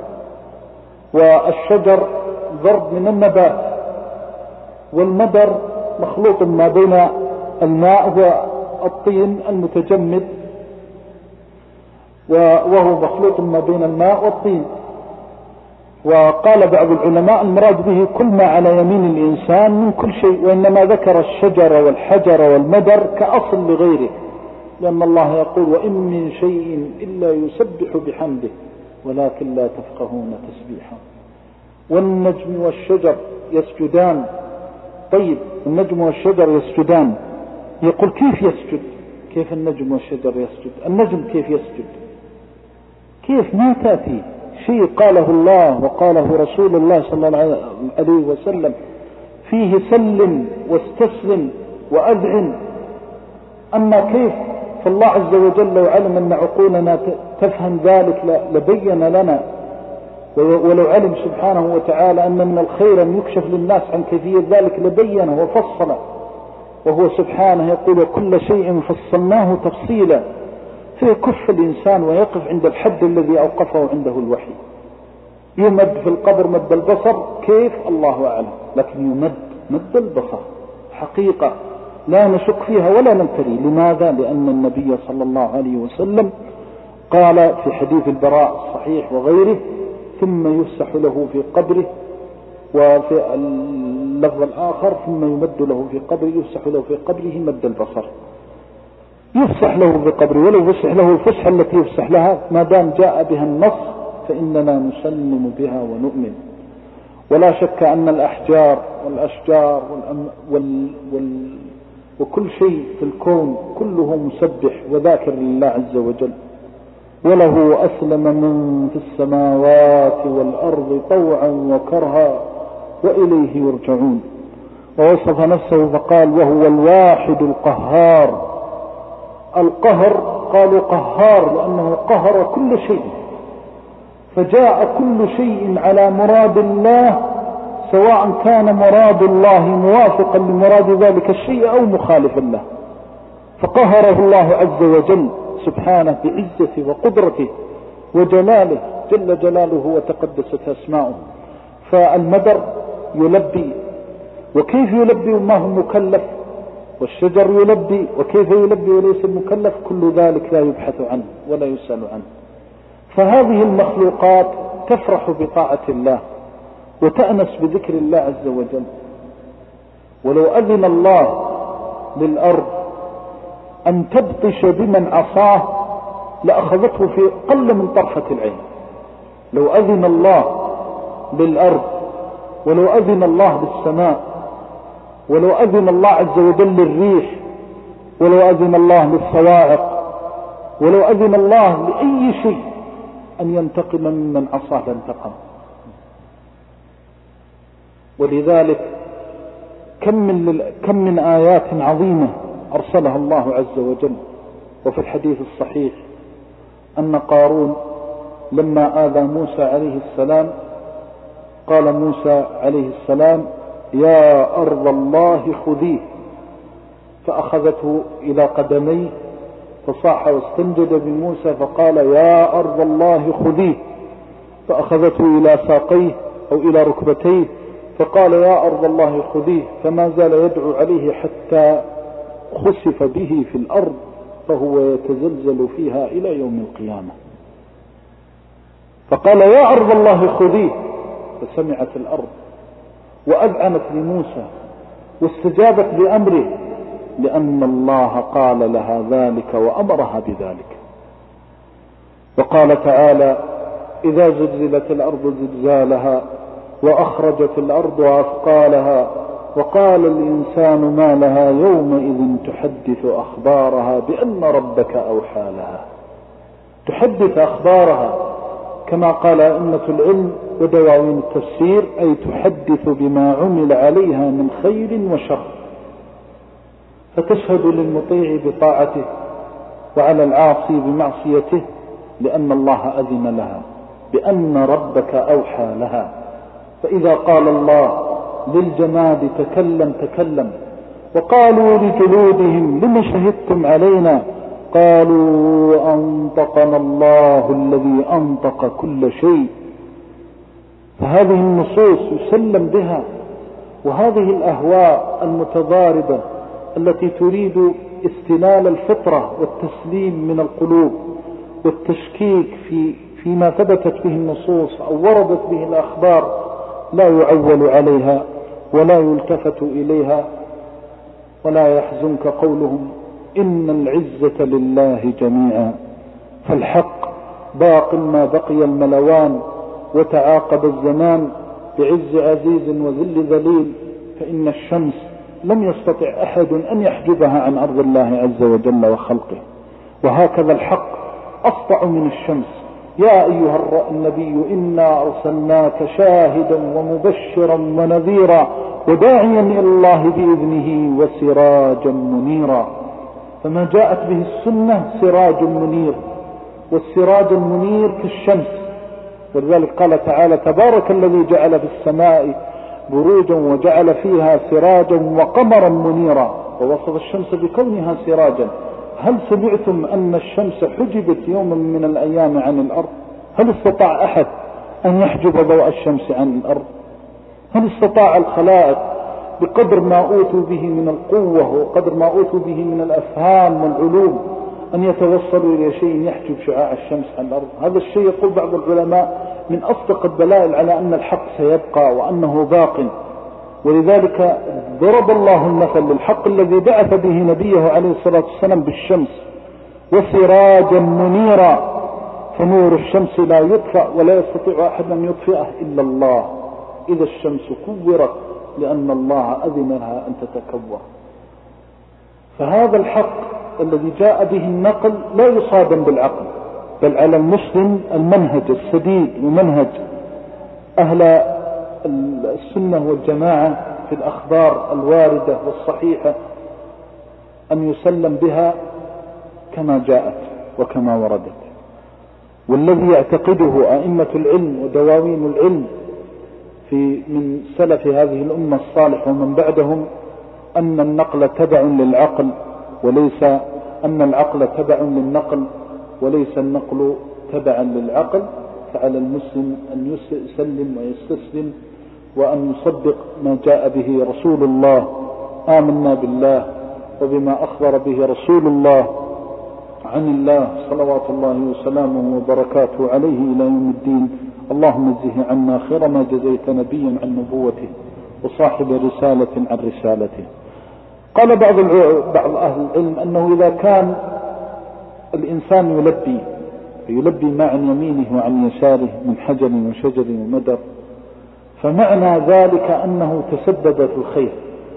والشجر ضرب من النبات، والمدر مخلوط ما بين الماء والطين المتجمد، وهو مخلوط ما بين الماء والطين. وقال بعض العلماء المراد به كل ما على يمين الإنسان من كل شيء، وإنما ذكر الشجر والحجر والمدر كأصل لغيره، لأن الله يقول وإن من شيء إلا يسبح بحمده ولكن لا تفقهون تسبيحا. والنجم والشجر يسجدان. طيب النجم والشجر يسجدان، يقول كيف يسجد؟ كيف النجم والشجر يسجد؟ النجم كيف يسجد؟ كيف؟ ما تأتي شيء قاله الله وقاله رسول الله صلى الله عليه وسلم فيه سلم واستسلم وأذعن. أما كيف؟ فالله عز وجل لو علم أن عقولنا تفهم ذلك لبين لنا، ولو علم سبحانه وتعالى أن من الخير أن يكشف للناس عن كيفية ذلك لبينه وفصله. وهو سبحانه يقول كل شيء فصلناه تفصيلا، فيكف الإنسان ويقف عند الحد الذي أوقفه عنده الوحي. يمد في القبر مد البصر، كيف؟ الله أعلم، لكن يمد مد البصر حقيقة لا نشك فيها ولا نمتري. لماذا؟ لأن النبي صلى الله عليه وسلم قال في حديث البراء الصحيح وغيره: ثم يفسح له في قبره، وفي اللفظ الآخر: ثم يمد له في قبره، يفسح له في قبره مد البصر. يفسح له في قبره، ولو فسح له الفسحة التي يفسح لها ما دام جاء بها النص فإننا نسلم بها ونؤمن. ولا شك أن الأحجار والأشجار وكل شيء في الكون كله مسبح وذاكر لله عز وجل. وله أسلم من في السماوات والأرض طوعا وكرها وإليه يرجعون. ووصف نفسه فقال: وهو الواحد القهار. القهر قالوا قهار لأنه قهر كل شيء، فجاء كل شيء على مراد الله، سواء كان مراد الله موافقا لمراد ذلك الشيء أو مخالفا له، فقهره الله عز وجل سبحانه بعزته وقدرته وجلاله جل جلاله وتقدست أسماؤه. فالمدر يلبي، وكيف يلبي وما هو مكلف؟ والشجر يلبي، وكيف يلبي وليس مكلف؟ كل ذلك لا يبحث عنه ولا يسأل عنه. فهذه المخلوقات تفرح بطاعة الله وتأنس بذكر الله عز وجل. ولو أذن الله للأرض أن تبطش بمن عصاه لأخذته في أقل من طرفة العين. لو أذن الله للأرض، ولو أذن الله للسماء، ولو أذن الله عز وجل للريح، ولو أذن الله للصواعق، ولو أذن الله لأي شيء أن ينتقم ممن عصاه لانتقم. ولذلك كم من آيات عظيمة أرسلها الله عز وجل. وفي الحديث الصحيح أن قارون لما آذى موسى عليه السلام قال موسى عليه السلام: يا أرض الله خذيه، فأخذته إلى قدميه فصاح واستنجد بموسى فقال: يا أرض الله خذيه، فأخذته إلى ساقيه أو إلى ركبتيه فقال: يا أرض الله خذيه، فما زال يدعو عليه حتى خسف به في الأرض فهو يتزلزل فيها إلى يوم القيامة. فقال: يا أرض الله خذيه، فسمعت الأرض وأذعنت لموسى واستجابت لأمره، لأن الله قال لها ذلك وأمرها بذلك. وقال تعالى: إذا زلزلت الأرض زلزالها وأخرجت الأرض أثقالها وقال الإنسان ما لها يومئذ تحدث أخبارها بأن ربك أوحى لها. تحدث أخبارها كما قال أئمة العلم ودواوين التفسير، أي تحدث بما عمل عليها من خير وشر، فتشهد للمطيع بطاعته وعلى العاصي بمعصيته، لأن الله أذن لها بأن ربك أوحى لها. فإذا قال الله للجماد تكلم تكلم، وقالوا لجلودهم لم شهدتم علينا؟ قالوا أنطقنا الله الذي أنطق كل شيء. فهذه النصوص يسلم بها، وهذه الأهواء المتضاربة التي تريد استلال الفطرة والتسليم من القلوب والتشكيك فيما ثبتت به النصوص أو وردت به الأخبار لا يعول عليها ولا يلتفت إليها. ولا يحزنك قولهم إن العزة لله جميعا، فالحق باق ما بقي الملوان وتعاقب الزمان بعز عزيز وذل ذليل. فإن الشمس لم يستطع أحد أن يحجبها عن أرض الله عز وجل وخلقه. وهكذا الحق أسطع من الشمس. يا أيها النبي إنا أرسلناك شاهدا ومبشرا ونذيرا وداعيا إلى الله بإذنه وسراجا منيرا. فما جاءت به السنة سراج منير، والسراج المنير كالشمس. ولذلك قال تعالى تبارك الذي جعل في السماء بروجا وجعل فيها سراجا وقمرا منيرا، ووصف الشمس بكونها سراجا. هل سمعتم أن الشمس حجبت يوما من الأيام عن الأرض؟ هل استطاع أحد أن يحجب ضوء الشمس عن الأرض؟ هل استطاع الخلائق بقدر ما أوتوا به من القوة وقدر ما أوتوا به من الأفهام والعلوم أن يتوصلوا إلى شيء يحجب شعاع الشمس عن الأرض؟ هذا الشيء يقول بعض العلماء من أصدق الدلائل على أن الحق سيبقى وأنه باق. ولذلك ضرب الله المثل للحق الذي بعث به نبيه عليه الصلاة والسلام بالشمس وسراجا منيرا، فنور الشمس لا يطفأ ولا يستطيع أحد أن يطفئه إلا الله إذا الشمس كورت، لأن الله أذن لها أن تتكور. فهذا الحق الذي جاء به النقل لا يصادم بالعقل، بل على المسلم المنهج السديد ومنهج أهل السنة والجماعة في الأخبار الواردة والصحيحة أن يسلم بها كما جاءت وكما وردت. والذي يعتقده أئمة العلم ودواوين العلم من سلف هذه الأمة الصالح ومن بعدهم أن النقل تبع للعقل وليس أن العقل تبع للنقل وليس النقل تبعا للعقل، فعلى المسلم أن يسلم ويستسلم وأن يصدق ما جاء به رسول الله. آمنا بالله وبما أخبر به رسول الله عن الله صلوات الله وسلامه وبركاته عليه إلى يوم الدين. اللهم اجزه عنا خير ما جزيت نبيا عن نبوته وصاحب رسالة عن رسالته. قال بعض أهل العلم أنه إذا كان الإنسان يلبي ما عن يمينه وعن يساره من حجر وشجر ومدر، فمعنى ذلك أنه تسبب في الخير،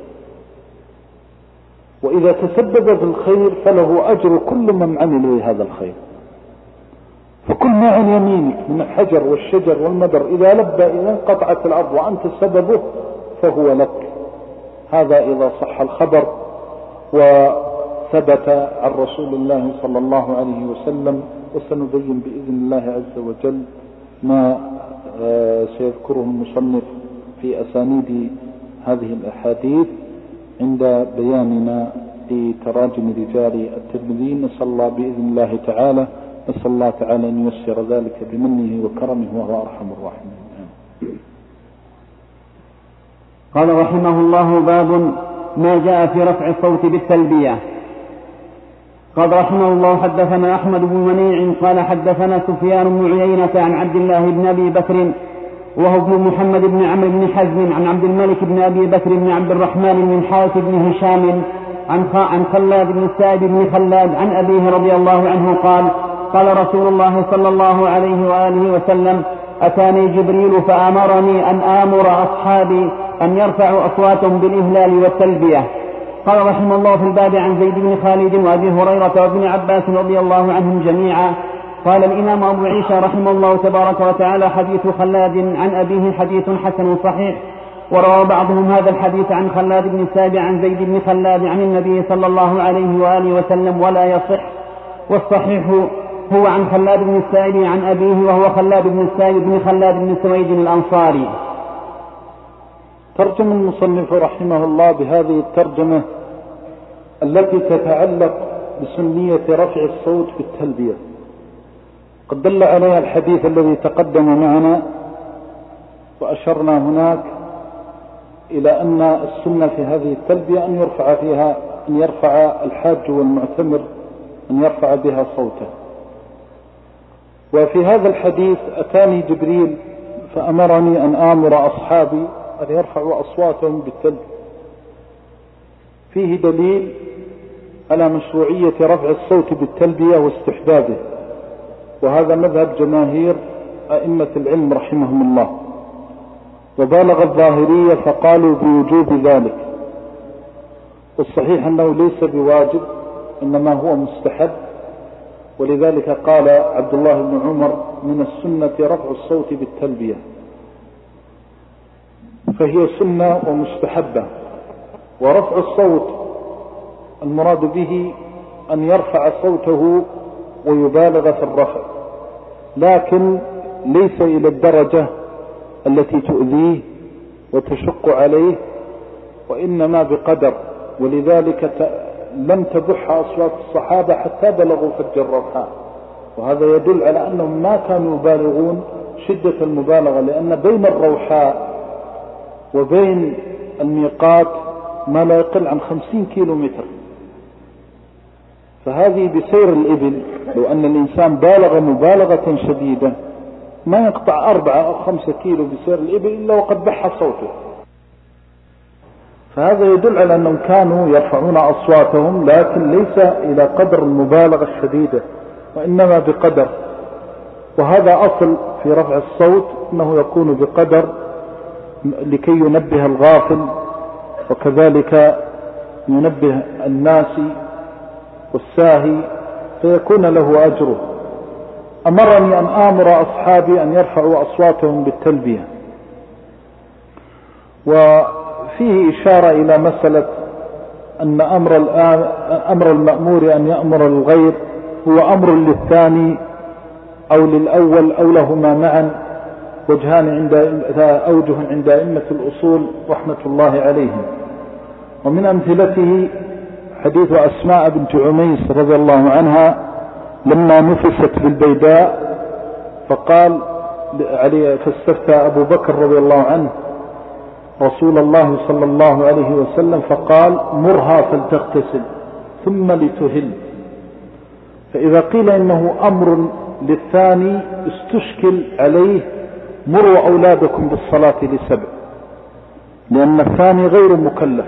وإذا تسبب في الخير فله أجر كل من عمل هذا الخير. فكل ما عن يمينك من الحجر والشجر والمدر إذا لبى إذا انقطعت الأرض وأنت سببه فهو لك. هذا إذا صح الخبر وثبت عن رسول الله صلى الله عليه وسلم. وسنبين بإذن الله عز وجل ما سيذكره المصنف في أسانيد هذه الأحاديث عند بياننا لتراجم رجال الترمذي. نسأل الله بإذن الله تعالى أن ييسر ذلك بمنه وكرمه وهو أرحم الراحمين. قال رحمه الله: باب ما جاء في رفع الصوت بالتلبية. قال رحمه الله: حدثنا أحمد بن منيع قال حدثنا سفيان بن عيينة عن عبد الله بن أبي بكر وهو ابن محمد بن عمرو بن حزم عن عبد الملك بن أبي بكر بن عبد الرحمن بن حارث بن هشام عن خلاد بن السائب بن خلاد عن أبيه رضي الله عنه قال: قال رسول الله صلى الله عليه وآله وسلم: أتاني جبريل فأمرني أن آمر أصحابي أن يرفعوا أصواتهم بالإهلال والتلبية. قال رحمه الله في الباب عن زيد بن خالد وأبي هريرة وابن عباس رضي الله عنهم جميعا. قال الإمام أبو عيسى رحمه الله تبارك وتعالى: حديث خلاد عن أبيه حديث حسن صحيح. وروى بعضهم هذا الحديث عن خلاد بن السابع عن زيد بن خلاد عن النبي صلى الله عليه وآله وسلم ولا يصح، والصحيح هو عن خلاد بن السائب عن أبيه وهو خلاد بن السائب بن خلاد بن سويد الأنصاري. ترجم المصنف رحمه الله بهذه الترجمة التي تتعلق بسنية رفع الصوت في التلبية. قد دل عليها الحديث الذي تقدم معنا، وأشرنا هناك إلى أن السنة في هذه التلبية أن يرفع الحاج والمعتمر أن يرفع بها صوته. وفي هذا الحديث: أتاني جبريل فأمرني أن آمر أصحابي أن يرفعوا أصواتهم بالتلبية، فيه دليل على مشروعية رفع الصوت بالتلبية واستحبابه، وهذا مذهب جماهير أئمة العلم رحمهم الله. وبالغ الظاهرية فقالوا بوجوب ذلك، والصحيح أنه ليس بواجب إنما هو مستحب، ولذلك قال عبد الله بن عمر من السنة رفع الصوت بالتلبية، فهي سنة ومستحبة. ورفع الصوت المراد به أن يرفع صوته ويبالغ في الرفع، لكن ليس إلى الدرجة التي تؤذيه وتشق عليه، وإنما بقدر. ولذلك لم تبح أصوات الصحابة حتى بلغوا فج الروحاء، وهذا يدل على أنهم ما كانوا يبالغون شدة المبالغة، لأن بين الروحاء وبين الميقات ما لا يقل عن 50 كيلومتر، فهذه بسير الإبل لو أن الإنسان بالغ مبالغة شديدة ما يقطع 4 أو 5 كيلو بسير الإبل إلا وقد بح صوته. فهذا يدل على أنهم كانوا يرفعون أصواتهم، لكن ليس إلى قدر المبالغة الشديدة، وإنما بقدر. وهذا أصل في رفع الصوت، أنه يكون بقدر لكي ينبه الغافل، وكذلك ينبه الناس والساهي فيكون له أجره. أمرني أن آمر أصحابي أن يرفعوا أصواتهم بالتلبية. وفيه إشارة إلى مسألة أن أمر المأمور أن يأمر الغير هو أمر للثاني أو للأول أو لهما معا، وجهان أوجه عند أئمة الأصول رحمة الله عليهم. ومن أمثلته حديث أسماء بنت عميس رضي الله عنها لما نفست بالبيداء فاستفتى أبو بكر رضي الله عنه رسول الله صلى الله عليه وسلم فقال مرها فلتغتسل ثم لتهل. فإذا قيل إنه أمر للثاني استشكل عليه مروا أولادكم بالصلاة ل7، لأن الثاني غير مكلف.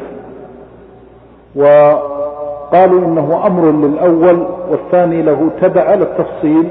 وقالوا إنه أمر للأول والثاني له تبع على التفصيل،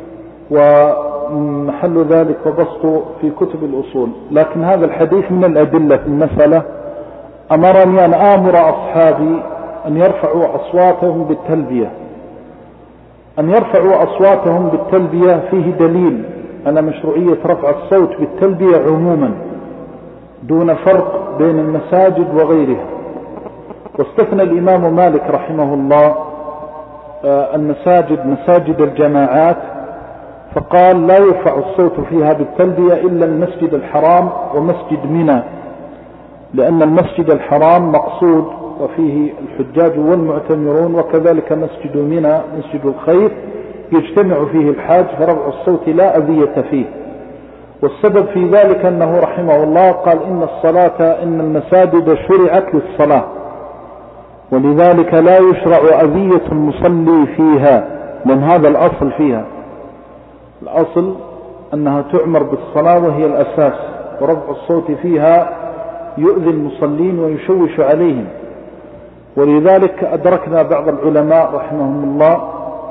ومحل ذلك وبسط في كتب الأصول. لكن هذا الحديث من الأدلة في المسألة. أمرني أن آمر أصحابي أن يرفعوا أصواتهم بالتلبية. أن يرفعوا أصواتهم بالتلبية فيه دليل على مشروعية رفع الصوت بالتلبية عموما دون فرق بين المساجد وغيرها. واستثنى الإمام مالك رحمه الله المساجد مساجد الجماعات، فقال لا يرفع الصوت فيها بالتلبية إلا المسجد الحرام ومسجد منى، لأن المسجد الحرام مقصود وفيه الحجاج والمعتمرون، وكذلك مسجد منى مسجد الخير يجتمع فيه الحاج، فرفع الصوت لا أذية فيه. والسبب في ذلك أنه رحمه الله قال إن المساجد شرعت للصلاة، ولذلك لا يشرع أذية المصلي فيها، لأن هذا الأصل فيها. الأصل أنها تعمر بالصلاة وهي الأساس، ورفع الصوت فيها يؤذي المصلين ويشوش عليهم. ولذلك أدركنا بعض العلماء رحمهم الله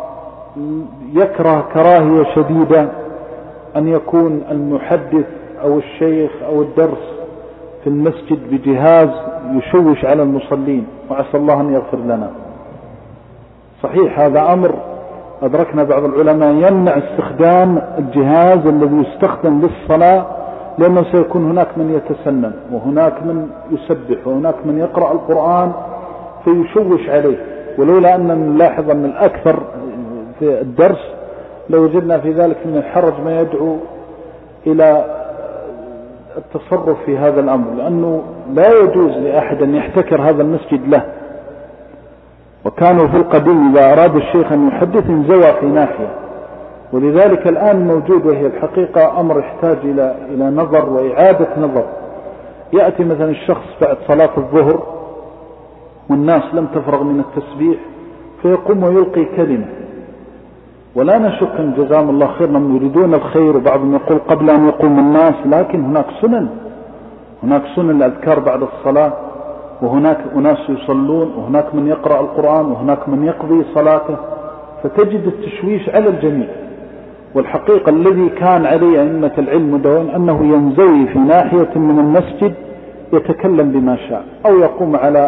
يكره كراهية شديدة أن يكون المحدث أو الشيخ أو الدرس في المسجد بجهاز يشوش على المصلين، وعسى الله أن يغفر لنا. صحيح هذا أمر أدركنا بعض العلماء يمنع استخدام الجهاز الذي يستخدم للصلاة، لأنه سيكون هناك من يتسنن وهناك من يسبح وهناك من يقرأ القرآن فيشوش عليه. ولولا أن نلاحظ أن الأكثر في الدرس لوجدنا في ذلك من الحرج ما يدعو إلى التصرف في هذا الأمر، لأنه لا يجوز لأحد أن يحتكر هذا المسجد له. وكانوا في القديم إذا أراد الشيخ أن يحدث انزوى في ناحية، ولذلك الآن موجود، وهي الحقيقة أمر يحتاج إلى نظر وإعادة نظر. يأتي مثلا الشخص بعد صلاة الظهر والناس لم تفرغ من التسبيح فيقوم ويلقي كلمة، ولا نشك أن جزاهم الله خير من يريدون الخير، وبعضهم يقول قبل أن يقوم الناس، لكن هناك سنن الأذكار بعد الصلاة، وهناك أناس يصلون، وهناك من يقرأ القرآن، وهناك من يقضي صلاته، فتجد التشويش على الجميع. والحقيقة الذي كان عليه أئمة العلم مدون أنه ينزوي في ناحية من المسجد يتكلم بما شاء، أو يقوم على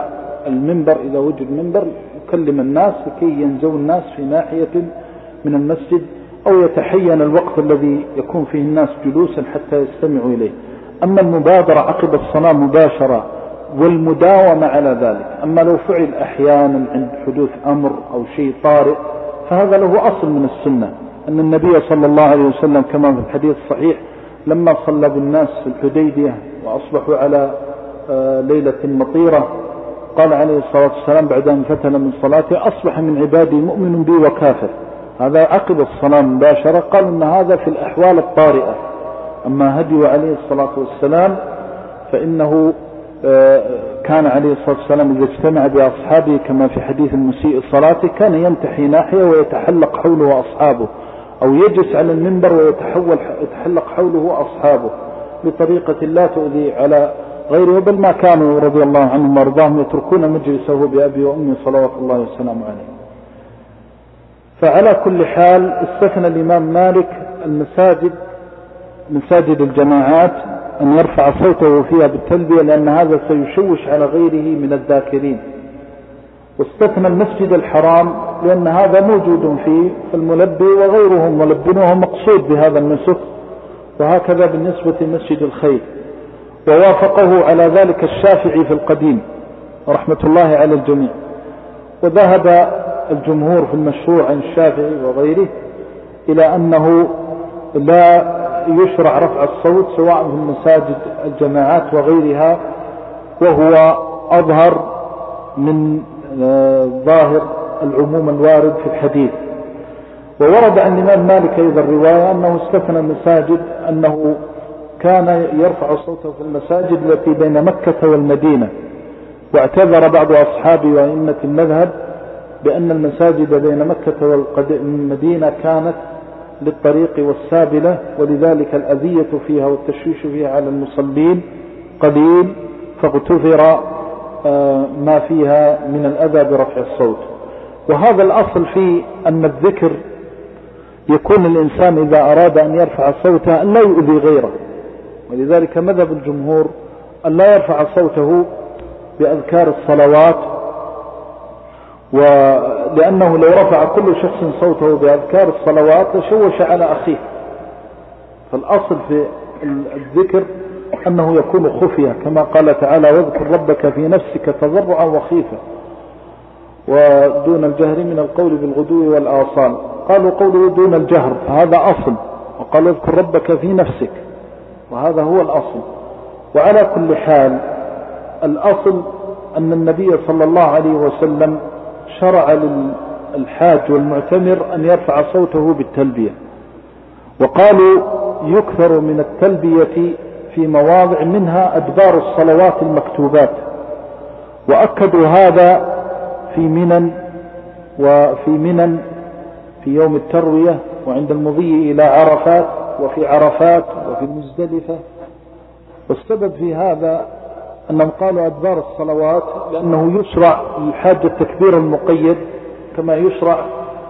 المنبر إذا وجد منبر يكلم الناس لكي ينزوا الناس في ناحية من المسجد، أو يتحين الوقت الذي يكون فيه الناس جلوسا حتى يستمعوا إليه. أما المبادرة عقب الصلاة مباشرة والمداومة على ذلك، أما لو فعل أحيانا عند حدوث أمر أو شيء طارئ فهذا له أصل من السنة، أن النبي صلى الله عليه وسلم كما في الحديث الصحيح لما صلى بالناس في الحديبية وأصبحوا على ليلة مطيرة قال عليه الصلاة والسلام بعد أن فتل من صلاته: أصبح من عبادي مؤمن بي وكافر. هذا عقب الصلاة مباشرة. قال إن هذا في الأحوال الطارئة. أما هدي عليه الصلاة والسلام فإنه كان عليه الصلاة والسلام إذا اجتمع بأصحابه كما في حديث المسيء صلاته كان ينتحي ناحية ويتحلق حوله أصحابه، أو يجلس على المنبر ويتحلق حوله أصحابه بطريقة لا تؤذي على غيره، بل ما كانوا رضي الله عنهم وارضاهم يتركون مجلسه بأبي وأمي صلوات الله وسلامه عليه. فعلى كل حال استثنى الإمام مالك المساجد، مساجد الجماعات، أن يرفع صوته فيها بالتلبية لأن هذا سيشوش على غيره من الذاكرين، واستثنى المسجد الحرام لأن هذا موجود فيه فالملبي وغيرهم ملبنوه مقصود بهذا النسك، وهكذا بالنسبة لمسجد الخير. ووافقه على ذلك الشافعي في القديم رحمة الله على الجميع. وذهب الجمهور في المشروع عن الشافعي وغيره إلى أنه لا يشرع رفع الصوت سواء في المساجد الجماعات وغيرها، وهو أظهر من ظاهر العموم الوارد في الحديث. وورد عن الإمام مالك أيضا رواية أنه استثنى المساجد، أنه كان يرفع صوته في المساجد التي بين مكة والمدينة، واعتذر بعض أصحابه وأئمة المذهب بأن المساجد بين مكة والمدينة كانت للطريق والسابلة، ولذلك الأذية فيها والتشويش فيها على المصلين قليل، فاغتفر ما فيها من الأذى برفع الصوت. وهذا الأصل في أن الذكر يكون الإنسان إذا أراد أن يرفع صوته أن لا يؤذي غيره، ولذلك مذهب الجمهور أن لا يرفع صوته بأذكار الصلوات، ولأنه لو رفع كل شخص صوته بأذكار الصلوات تشوش على أخيه. فالأصل في الذكر أنه يكون خفية كما قال تعالى: واذكر ربك في نفسك تضرعا وخيفة ودون الجهر من القول بالغدو والآصال. قالوا قوله دون الجهر فهذا أصل، وقال اذكر ربك في نفسك، وهذا هو الأصل. وعلى كل حال الأصل أن النبي صلى الله عليه وسلم شرع للحاج والمعتمر أن يرفع صوته بالتلبية، وقالوا يكثر من التلبية في مواضع منها أدبار الصلوات المكتوبات، وأكدوا هذا في منن في يوم التروية، وعند المضي إلى عرفات، وفي عرفات، وفي مزدلفة. والسبب في هذا أنهم قالوا أدبار الصلوات لأنه يشرع للحاج التكبير المقيد كما يشرع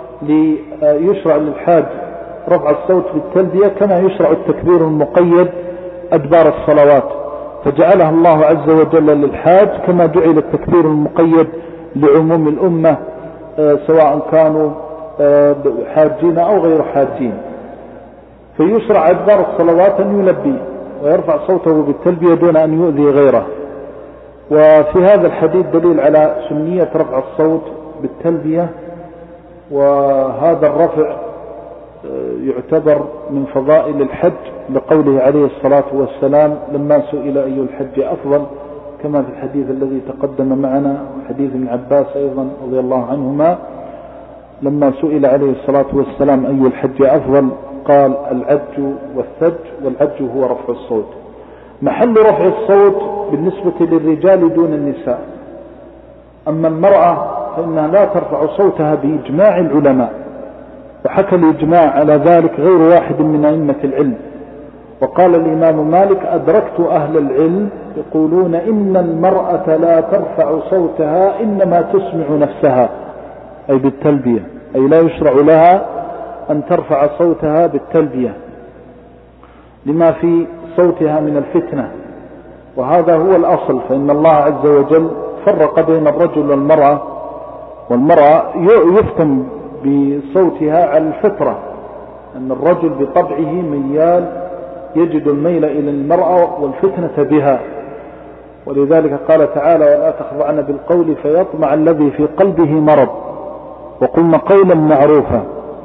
للحاج رفع الصوت بالتلبية كما يشرع التكبير المقيد أدبار الصلوات، فجعلها الله عز وجل للحاج كما جعل التكبير المقيد لعموم الأمة سواء كانوا حاجين أو غير حاجين. فيشرع أدبار الصلوات أن يلبي ويرفع صوته بالتلبية دون أن يؤذي غيره. وفي هذا الحديث دليل على سنية رفع الصوت بالتلبية، وهذا الرفع يعتبر من فضائل الحج لقوله عليه الصلاة والسلام لما سئل أي الحج أفضل، كما في الحديث الذي تقدم معنا وحديث ابن عباس أيضا رضي الله عنهما، لما سئل عليه الصلاة والسلام أي الحج أفضل قال العج والثج، والعج هو رفع الصوت. محل رفع الصوت بالنسبة للرجال دون النساء، أما المرأة فإنها لا ترفع صوتها بإجماع العلماء، وحكى الإجماع على ذلك غير واحد من أئمة العلم. وقال الإمام مالك أدركت أهل العلم يقولون إن المرأة لا ترفع صوتها إنما تسمع نفسها، أي بالتلبية، أي لا يشرع لها أن ترفع صوتها بالتلبية لما في صوتها من الفتنة، وهذا هو الأصل. فإن الله عز وجل فرق بين الرجل والمرأة يفتن بصوتها على الفطرة، أن الرجل بطبعه ميال، يجد الميل إلى المرأة والفتنة بها، ولذلك قال تعالى: ولا تخضعن بالقول فيطمع الذي في قلبه مرض وقلن قولا معروفا.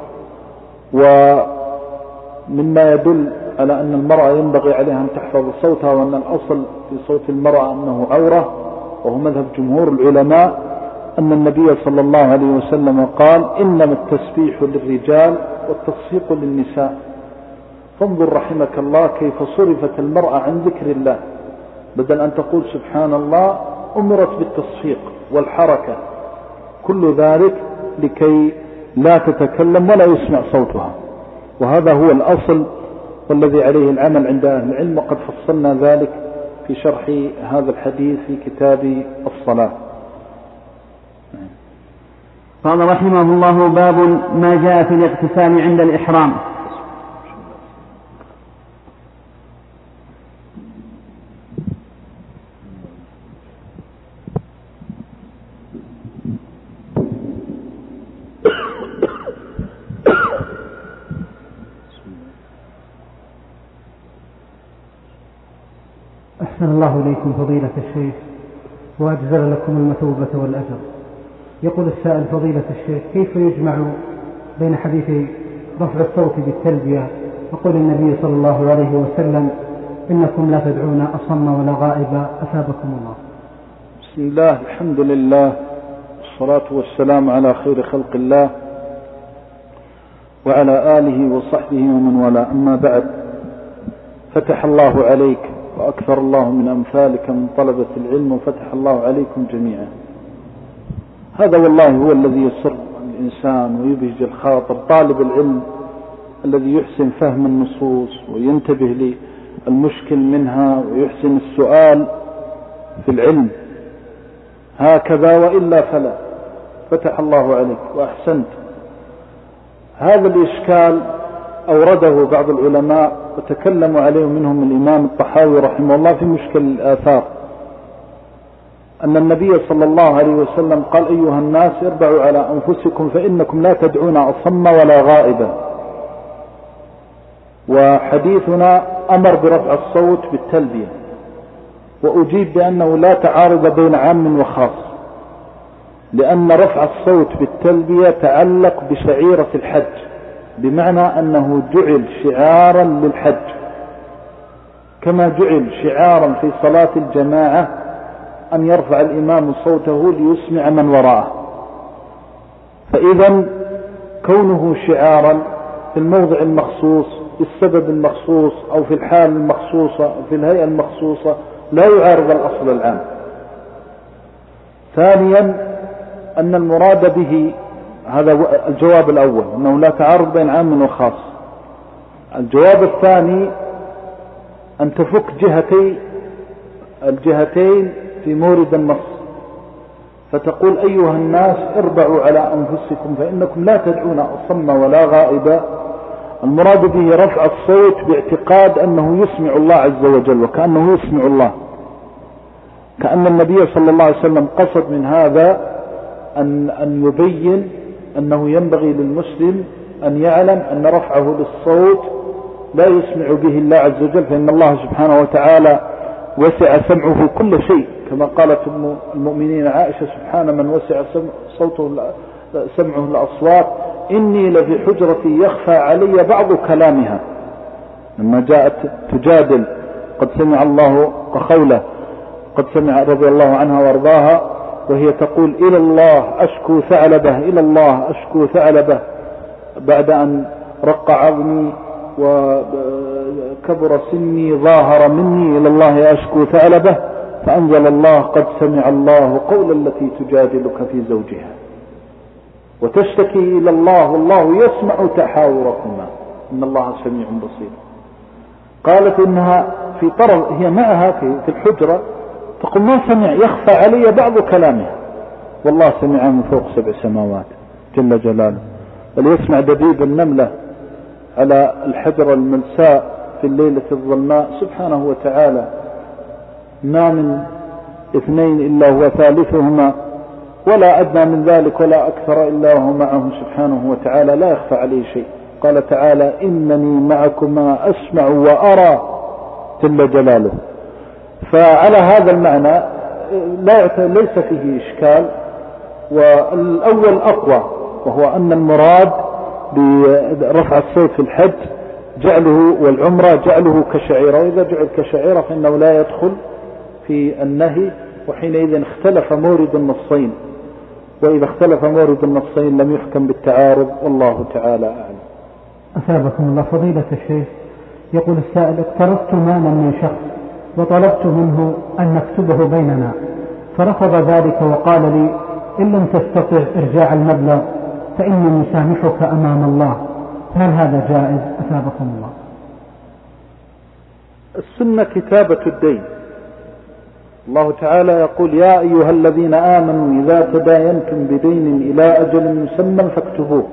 ومما يدل على أن المرأة ينبغي عليها أن تحفظ صوتها، وأن الأصل في صوت المرأة أنه عورة، وهو مذهب جمهور العلماء، أن النبي صلى الله عليه وسلم قال: إنما التسبيح للرجال والتصفيق للنساء. فانظر رحمك الله كيف صرفت المرأة عن ذكر الله، بدل أن تقول سبحان الله أمرت بالتصفيق والحركة، كل ذلك لكي لا تتكلم ولا يسمع صوتها. وهذا هو الأصل والذي عليه العمل عند أهل العلم، وقد فصلنا ذلك في شرح هذا الحديث في كتاب الصلاة. قال رحمه الله: باب ما جاء في الاغتسال عند الإحرام. أحسن الله إليكم فضيلة الشيخ وأجزل لكم المثوبة والأجر. يقول السائل: فضيلة الشيخ، كيف يجمع بين حديث رفع الصوت بالتلبية وقول النبي صلى الله عليه وسلم: إنكم لا تدعون أصم ولا غائب أثابكم الله؟ بسم الله، الحمد لله، والصلاة والسلام على خير خلق الله وعلى آله وصحبه ومن والاه. أما بعد، فتح الله عليك وأكثر الله من أمثالك من طلبة العلم، وفتح الله عليكم جميعا. هذا والله هو الذي يسر الإنسان ويبهج الخاطر، طالب العلم الذي يحسن فهم النصوص وينتبه للمشكل منها ويحسن السؤال في العلم، هكذا وإلا فلا. فتح الله عليك وأحسنت. هذا الإشكال أورده بعض العلماء وتكلموا عليه، منهم الإمام الطحاوي رحمه الله في مشكل الآثار، أن النبي صلى الله عليه وسلم قال: أيها الناس اربعوا على أنفسكم فإنكم لا تدعون أصم ولا غائبا. وحديثنا أمر برفع الصوت بالتلبية، وأجيب بأنه لا تعارض بين عام وخاص، لأن رفع الصوت بالتلبية تعلق بشعيرة الحج، بمعنى أنه جعل شعارا للحج، كما جعل شعارا في صلاة الجماعة أن يرفع الإمام صوته ليسمع من وراءه. فإذا كونه شعارا في الموضع المخصوص بالسبب المخصوص أو في الحال المخصوصة أو في الهيئة المخصوصة لا يعارض الأصل العام. ثانيا، أن المراد به، هذا الجواب الأول، أنه لا تعارض بين عام وخاص. الجواب الثاني أن تفك الجهتين في مورد النص، فتقول: أيها الناس اربعوا على أنفسكم فإنكم لا تدعون أصم ولا غائبا. المراد به رفع الصوت باعتقاد أنه يسمع الله عز وجل، وكأنه يسمع الله، كأن النبي صلى الله عليه وسلم قصد من هذا أن يبين أنه ينبغي للمسلم أن يعلم أن رفعه للصوت لا يسمع به الله عز وجل، فإن الله سبحانه وتعالى وسع سمعه كل شيء، كما قالت المؤمنين عائشة: سبحان من وسع سمعه الأصوات، إني لفي حجرتي يخفى علي بعض كلامها. لما جاءت تجادل قد سمع الله قوله، قد سمع رضي الله عنها وارضاها، وهي تقول: إلى الله أشكو ثعلبه، إلى الله أشكو ثعلبه، بعد أن رق عظمي وكبر سني ظاهر مني، إلى الله أشكو ثعلبه، فأنزل الله: قد سمع الله قول التي تجادلك في زوجها وتشتكي إلى الله والله يسمع تحاوركما إن الله سميع بصير. قالت إنها في طرف، هي معها في الحجرة، تقول: ما سمع، يخفى علي بعض كلامها، والله سمع من فوق 7 سماوات جل جلاله، بل يسمع دبيب النملة على الحجرة الملساء في الليلة الظلماء سبحانه وتعالى. ما من اثنين إلا هو ثالثهما ولا أدنى من ذلك ولا أكثر إلا هو معهم سبحانه وتعالى لا يخفى عليه شيء. قال تعالى إنني معكما أسمع وأرى جل جلاله. فعلى هذا المعنى ليس فيه إشكال. والأول أقوى، وهو أن المراد برفع الصوت في الحج جعله والعمرة جعله كشعيرة، وإذا جعل كشعيرة فإنه لا يدخل في النهي، وحينئذ اختلف مورد النصين، وإذا اختلف مورد النصين لم يحكم بالتعارض، والله تعالى أعلم. أثابكم الله. فضيلة الشيخ، يقول السائل: اقترضت مالا من شخص وطلبت منه أن نكتبه بيننا، فرفض ذلك وقال لي: إن لم تستطع إرجاع المبلغ فإني مسامحك أمام الله، هل هذا جائز؟ أثابكم الله. السنة كتابة الدين. الله تعالى يقول: يا أيها الذين آمنوا إذا تداينتم بدين إلى أجل مسمى فاكتبوه.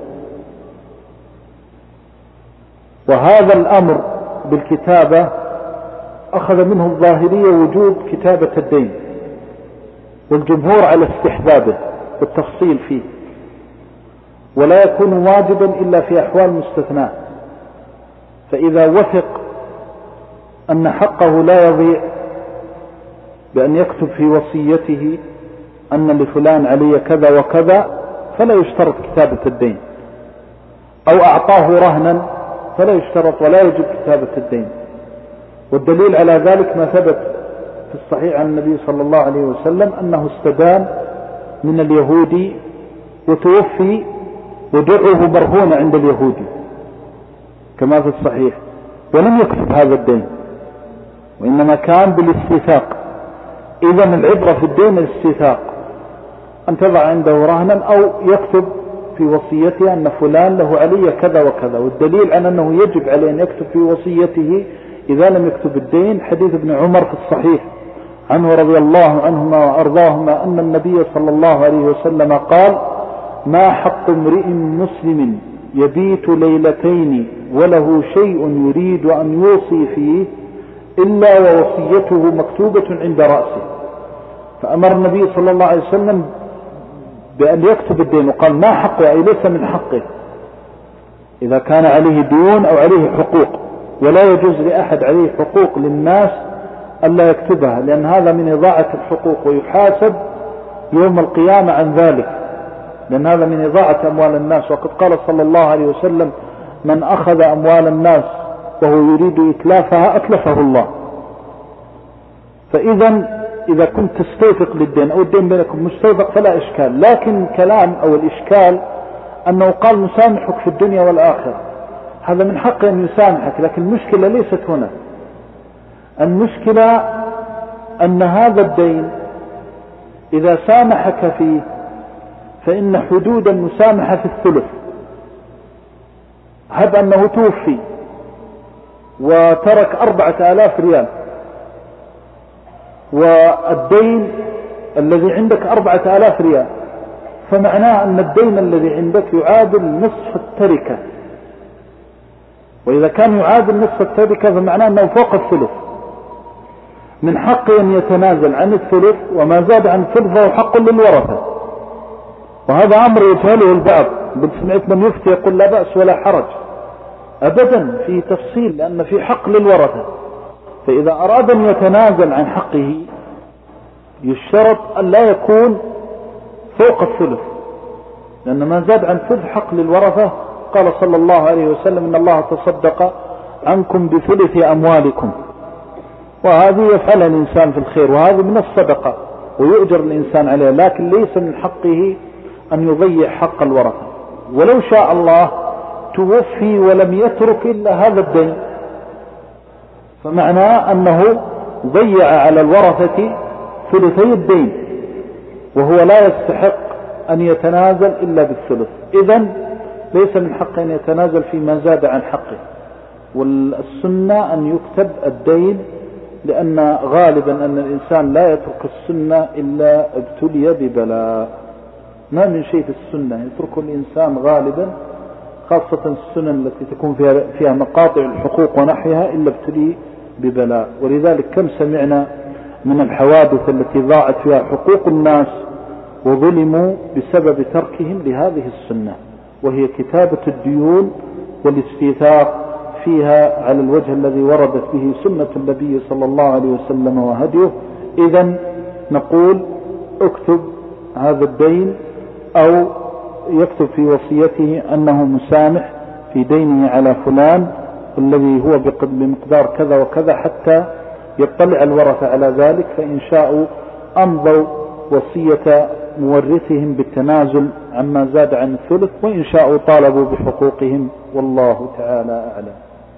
وهذا الأمر بالكتابة أخذ منه الظاهرية وجوب كتابة الدين، والجمهور على استحبابه والتفصيل فيه، ولا يكون واجبا إلا في أحوال مستثناة. فإذا وثق أن حقه لا يضيع بأن يكتب في وصيته أن لفلان علي كذا وكذا فلا يشترط كتابة الدين، أو أعطاه رهنا فلا يشترط ولا يجب كتابة الدين. والدليل على ذلك ما ثبت في الصحيح عن النبي صلى الله عليه وسلم أنه استدان من اليهودي وتوفي ودعوه مرهون عند اليهودي كما في الصحيح، ولم يكتب هذا الدين، وإنما كان بالاستيثاق. إذن العبرة في الدين الاستيثاق، أن تضع عنده رهنا أو يكتب في وصيته أن فلان له علي كذا وكذا. والدليل على أنه يجب عليه أن يكتب في وصيته إذا لم يكتب الدين حديث ابن عمر في الصحيح عنه رضي الله عنهما وأرضاهما أن النبي صلى الله عليه وسلم قال: ما حق امرئ مسلم يبيت ليلتين وله شيء يريد أن يوصي فيه إلا ووصيته مكتوبة عند رأسه. فأمر النبي صلى الله عليه وسلم بأن يكتب الدين، وقال: ما حقه، أي ليس من حقه إذا كان عليه ديون أو عليه حقوق، ولا يجوز لأحد عليه حقوق للناس ألا يكتبها، لأن هذا من إضاعة الحقوق، ويحاسب يوم القيامة عن ذلك، لأن هذا من إضاعة أموال الناس. وقد قال صلى الله عليه وسلم: من أخذ أموال الناس وهو يريد إتلافها أتلفه الله. فإذا إذا كنت تستوثق للدين أو الدين بينكم مستوثق فلا إشكال، لكن الكلام أو الإشكال أنه قال: مسامحك في الدنيا والآخرة. هذا من حقه أن يسامحك، لكن المشكلة ليست هنا. المشكلة أن هذا الدين إذا سامحك فيه فإن حدود المسامحة في الثلث. هب أنه توفي وترك 4000 ريال، والدين الذي عندك 4000 ريال، فمعناه أن الدين الذي عندك يعادل نصف التركة، وإذا كان يعادل نصف التركة فمعناه أنه فوق الثلث. من حقه أن يتنازل عن الثلث، وما زاد عن الثلث فهو حق للورثة. وهذا أمر يجهله البعض، بل سمعت من يفتي يقول: لا بأس ولا حرج. أبدا، في تفصيل، لأن في حق للورثة. فإذا أراد أن يتنازل عن حقه يشترط أن لا يكون فوق الثلث، لأن ما زاد عن ثلث حق للورثة. قال صلى الله عليه وسلم: إن الله تصدق عنكم بثلث أموالكم. وهذه يفعلها الإنسان في الخير، وهذه من الصدقة ويؤجر الإنسان عليها، لكن ليس من حقه أن يضيع حق الورثة. ولو شاء الله توفي ولم يترك إلا هذا الدين، فمعناه أنه ضيع على الورثة ثلثي الدين، وهو لا يستحق أن يتنازل إلا بالثلث. إذن ليس من حقه أن يتنازل فيما زاد عن حقه. والسنة أن يكتب الدين، لأن غالبا أن الإنسان لا يترك السنة إلا ابتلي ببلاء. ما من شيء في السنة يتركه الإنسان غالبا، خاصة السنن التي تكون فيها مقاطع الحقوق ونحيها، إلا ابتلي ببلاء. ولذلك كم سمعنا من الحوادث التي ضاعت فيها حقوق الناس وظلموا بسبب تركهم لهذه السنة، وهي كتابة الديون والاستيثاق فيها على الوجه الذي وردت به سنة النبي صلى الله عليه وسلم وهديه. إذن نقول اكتب هذا الدين، أو يكتب في وصيته أنه مسامح في دينه على فلان الذي هو بمقدار كذا وكذا، حتى يطلع الورثة على ذلك، فإن شاءوا أمضوا وصية مورثهم بالتنازل عما زاد عن الثلث، وإن شاءوا طالبوا بحقوقهم، والله تعالى أعلم.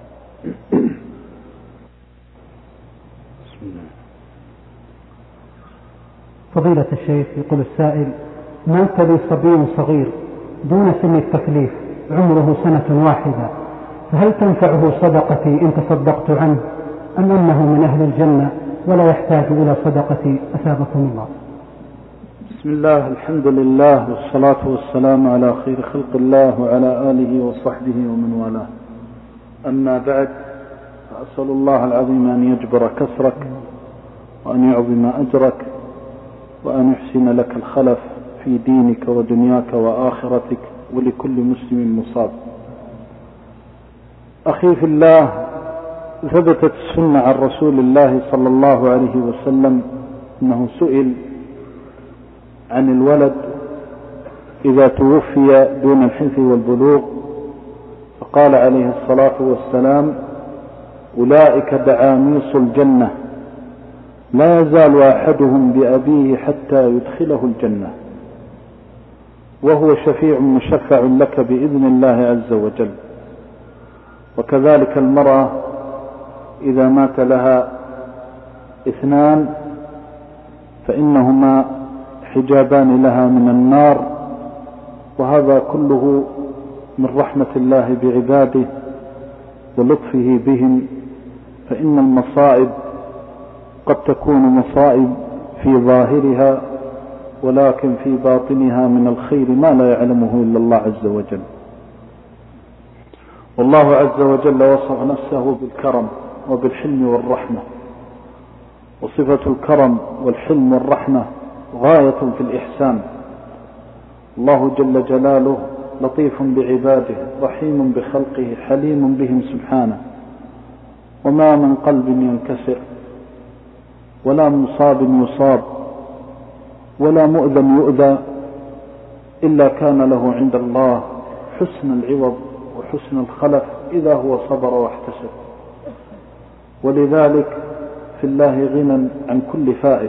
فضيلة الشيخ، يقول السائل: مات لي صبي صغير دون سن التكليف عمره 1 سنة، فهل تنفعه صدقتي إن تصدقت عنه، أم أنه من أهل الجنة ولا يحتاج إلى صدقتي؟ أثابكم الله. بسم الله، الحمد لله، والصلاة والسلام على خير خلق الله وعلى آله وصحبه ومن والاه. أما بعد، فأسأل الله العظيم أن يجبر كسرك وأن يعظم أجرك وأن يحسن لك الخلف في دينك ودنياك وآخرتك، ولكل مسلم مصاب. أخي في الله، ثبتت السنة عن رسول الله صلى الله عليه وسلم أنه سئل عن الولد إذا توفي دون الحنث والبلوغ، فقال عليه الصلاة والسلام: أولئك دعاميص الجنة، لا يزال أحدهم بأبيه حتى يدخله الجنة، وهو شفيع مشفع لك بإذن الله عز وجل. وكذلك المرأة إذا مات لها 2 فإنهما حجابان لها من النار، وهذا كله من رحمة الله بعباده ولطفه بهم، فإن المصائب قد تكون مصائب في ظاهرها، ولكن في باطنها من الخير ما لا يعلمه إلا الله عز وجل. والله عز وجل وصف نفسه بالكرم وبالحلم والرحمة، وصفة الكرم والحلم والرحمة غاية في الإحسان. الله جل جلاله لطيف بعباده رحيم بخلقه حليم بهم سبحانه، وما من قلب ينكسر، ولا مصاب يصاب، ولا مؤذن يؤذى، إلا كان له عند الله حسن العوض وحسن الخلف إذا هو صبر واحتسب. ولذلك في الله غنى عن كل فائت،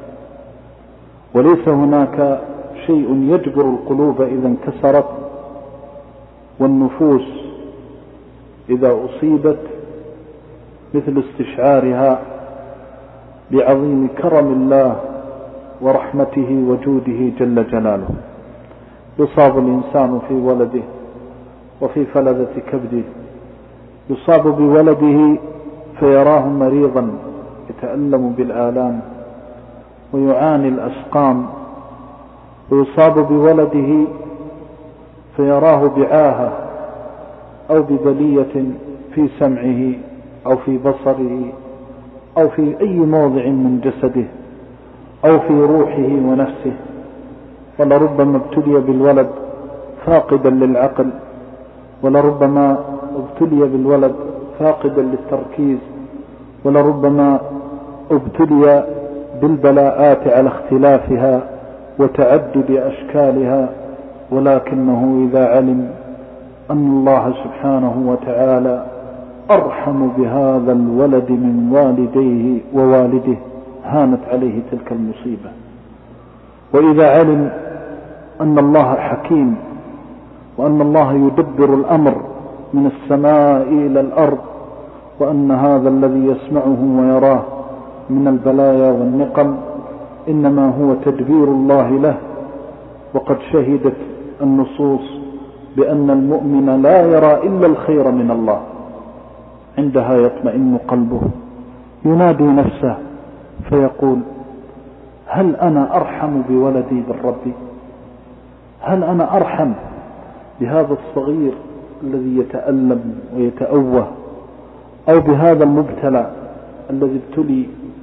وليس هناك شيء يجبر القلوب إذا انكسرت والنفوس إذا أصيبت مثل استشعارها بعظيم كرم الله ورحمته وجوده جل جلاله. يصاب الإنسان في ولده وفي فلذة كبده، يصاب بولده فيراه مريضا يتألم بالآلام ويعاني الأسقام، ويصاب بولده فيراه بعاهة أو ببلية في سمعه أو في بصره أو في أي موضع من جسده أو في روحه ونفسه. ولربما ابتلي بالولد فاقدا للعقل، ولربما ابتلي بالولد فاقدا للتركيز، ولربما ابتلي بالبلاءات على اختلافها وتعدد أشكالها، ولكنه إذا علم أن الله سبحانه وتعالى أرحم بهذا الولد من والديه ووالده هانت عليه تلك المصيبة. وإذا علم أن الله حكيم، وأن الله يدبر الأمر من السماء إلى الأرض، وأن هذا الذي يسمعه ويراه من البلايا والنقم إنما هو تدبير الله له، وقد شهدت النصوص بأن المؤمن لا يرى إلا الخير من الله، عندها يطمئن قلبه، ينادي نفسه فيقول: هل أنا أرحم بولدي من ربي؟ هل أنا أرحم بهذا الصغير الذي يتألم ويتأوه، أو بهذا المبتلى الذي ابتلي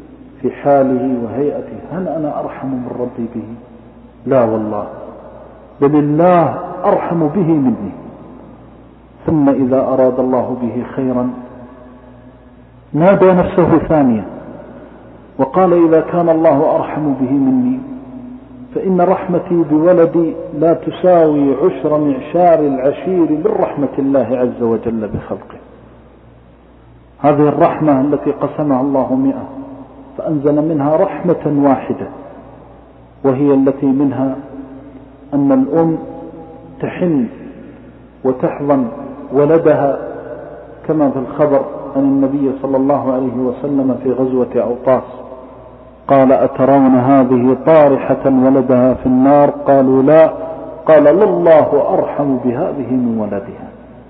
في حاله وهيئته هل أنا أرحم من ربي به؟ لا والله، بل الله أرحم به مني. ثم إذا أراد الله به خيرا نادى نفسه ثانية وقال إذا كان الله أرحم به مني فإن رحمتي بولدي لا تساوي 10 معشار العشير من رحمة الله عز وجل بخلقه. هذه الرحمة التي قسمها الله 100 فأنزل منها رحمة واحدة، وهي التي منها أن الأم تحن وتحضن ولدها، كما في الخبر عن النبي صلى الله عليه وسلم في غزوة أوطاس قال أترون هذه طارحة ولدها في النار؟ قالوا لا. قال لله أرحم بهذه من ولدها.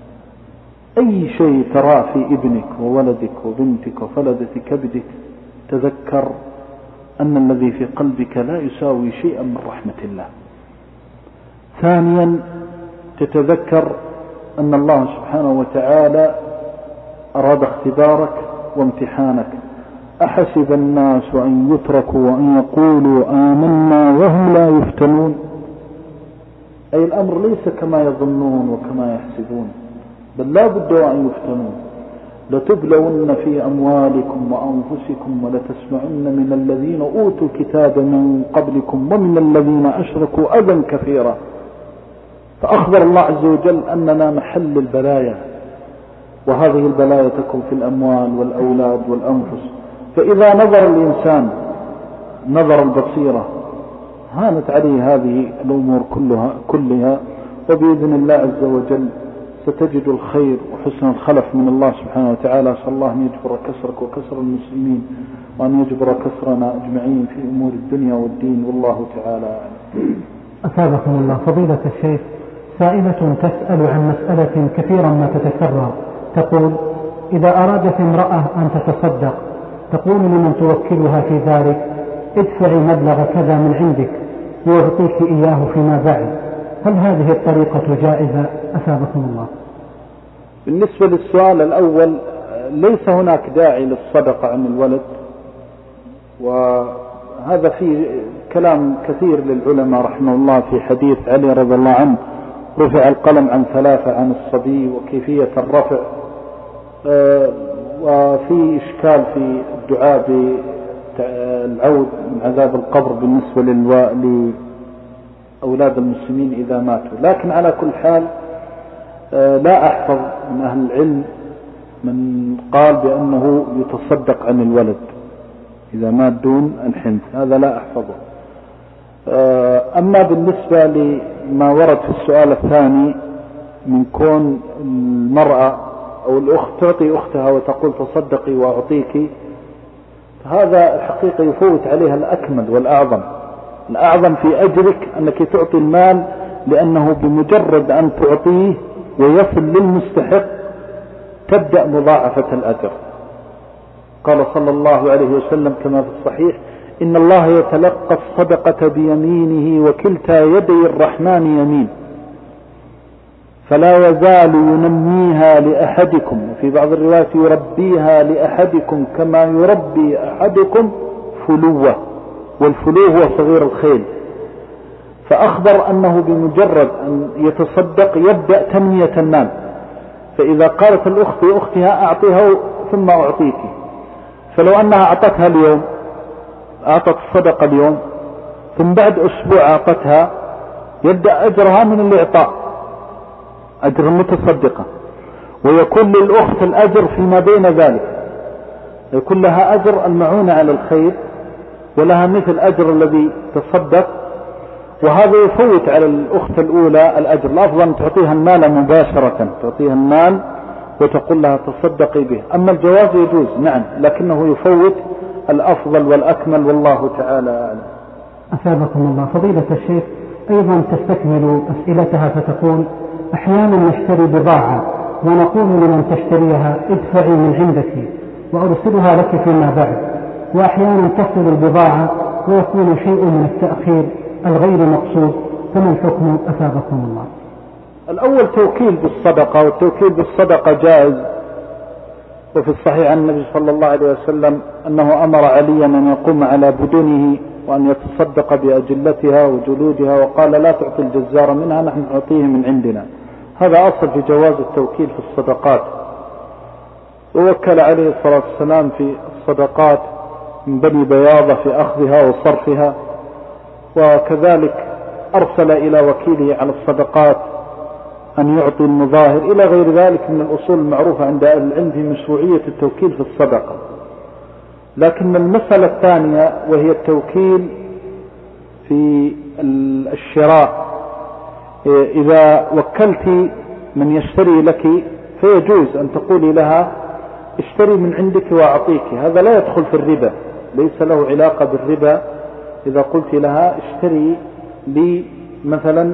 أي شيء ترى في ابنك وولدك وبنتك وفلدة كبدك تذكر أن الذي في قلبك لا يساوي شيئا من رحمة الله. ثانيا تتذكر أن الله سبحانه وتعالى أراد اختبارك وامتحانك. أحسب الناس أن يتركوا وأن يقولوا آمنا وهم لا يفتنون، أي الأمر ليس كما يظنون وكما يحسبون، بل لا بد أن يفتنون. لتبلون في أموالكم وأنفسكم ولتسمعن من الذين أوتوا الكتاب من قبلكم ومن الذين أشركوا أذى كثيرا. فأخبر الله عز وجل أننا محل البلايا، وهذه البلايا تكون في الأموال والأولاد والأنفس. فإذا نظر الإنسان نظر البصيرة هانت عليه هذه الأمور كلها، وبإذن الله عز وجل ستجد الخير وحسن الخلف من الله سبحانه وتعالى. أسأل الله أن يجبر كسرك وكسر المسلمين، وأن يجبر كسرنا أجمعين في أمور الدنيا والدين، والله تعالى أعلم. أثابكم الله. فضيلة الشيخ، سائلة تسأل عن مسألة كثيرا ما تتكرر، تقول إذا أرادت امرأة أن تتصدق تقول لمن توكلها في ذلك ادفعي مبلغ كذا من عندك ويعطيك إياه فيما بعد، هل هذه الطريقة جائزة؟ أثابكم الله. بالنسبة للسؤال الأول، ليس هناك داعي للصدقة عن الولد، وهذا فيه كلام كثير للعلماء رحمه الله. في حديث علي رضي الله عنه رفع القلم عن 3 عن الصبي وكيفية الرفع، وفي إشكال في الدعاء بالعود من عذاب القبر بالنسبة لأولاد المسلمين إذا ماتوا. لكن على كل حال لا أحفظ من أهل العلم من قال بأنه يتصدق عن الولد إذا مات دون الحنث، هذا لا أحفظه. أما بالنسبة لما ورد في السؤال الثاني من كون المرأة أو الأخت تعطي أختها وتقول تصدقي وأعطيك، هذا الحقيقة يفوت عليها الأكمل والأعظم. الأعظم في أجرك أنك تعطي المال، لأنه بمجرد أن تعطيه ويصل للمستحق تبدأ مضاعفة الأجر. قال صلى الله عليه وسلم كما في الصحيح إن الله يتلقى الصدقة بيمينه وكلتا يدي الرحمن يمين، فلا يزال ينميها لأحدكم، في بعض الروايات يربيها لأحدكم كما يربي أحدكم فلوة، والفلو هو صغير الخيل. فأخبر أنه بمجرد أن يتصدق يبدأ تنمية المال. فإذا قالت الأخت لأختها أعطيها ثم أعطيك، فلو أنها أعطتها اليوم، أعطت الصدقة اليوم، ثم بعد أسبوع أعطتها، يبدأ أجرها من الإعطاء، أجر المتصدقة، ويكون للأخت الأجر فيما بين ذلك، يكون لها أجر المعونة على الخير ولها مثل أجر الذي تصدق، وهذا يفوت على الأخت الأولى الأجر. الأفضل أن تعطيها المال مباشرة، تعطيها المال وتقول لها تصدقي به. أما الجواز يجوز نعم، لكنه يفوت الأفضل والأكمل، والله تعالى أعلم. أثابكم الله. فضيلة الشيخ أيضا تستكمل أسئلتها فتقول أحيانا نشتري بضاعة ونقول لمن تشتريها ادفعي من عندك وأرسلها لك فيما بعد، وأحيانا تصل البضاعة ويكون شيء من التأخير الغير مقصود، فما الحكم؟ أثابكم الله. الأول توكيل بالصدقة، والتوكيل بالصدقة جائز، وفي الصحيح عن النبي صلى الله عليه وسلم أنه أمر عليا أن يقوم على بدنه وأن يتصدق بأجلتها وجلودها، وقال لا تعطي الجزار منها، نحن نعطيه من عندنا. هذا أصل في جواز التوكيل في الصدقات. ووكل عليه الصلاة والسلام في الصدقات من بني بياضة في أخذها وصرفها، وكذلك أرسل إلى وكيله على الصدقات أن يعطي المظاهر إلى غير ذلك من الأصول المعروفة عند أهل العلم في مشروعية التوكيل في الصدقة. لكن المسألة الثانية وهي التوكيل في الشراء، إذا وكلت من يشتري لك فيجوز أن تقولي لها اشتري من عندك وأعطيك، هذا لا يدخل في الربا، ليس له علاقة بالربا. إذا قلت لها اشتري لي مثلا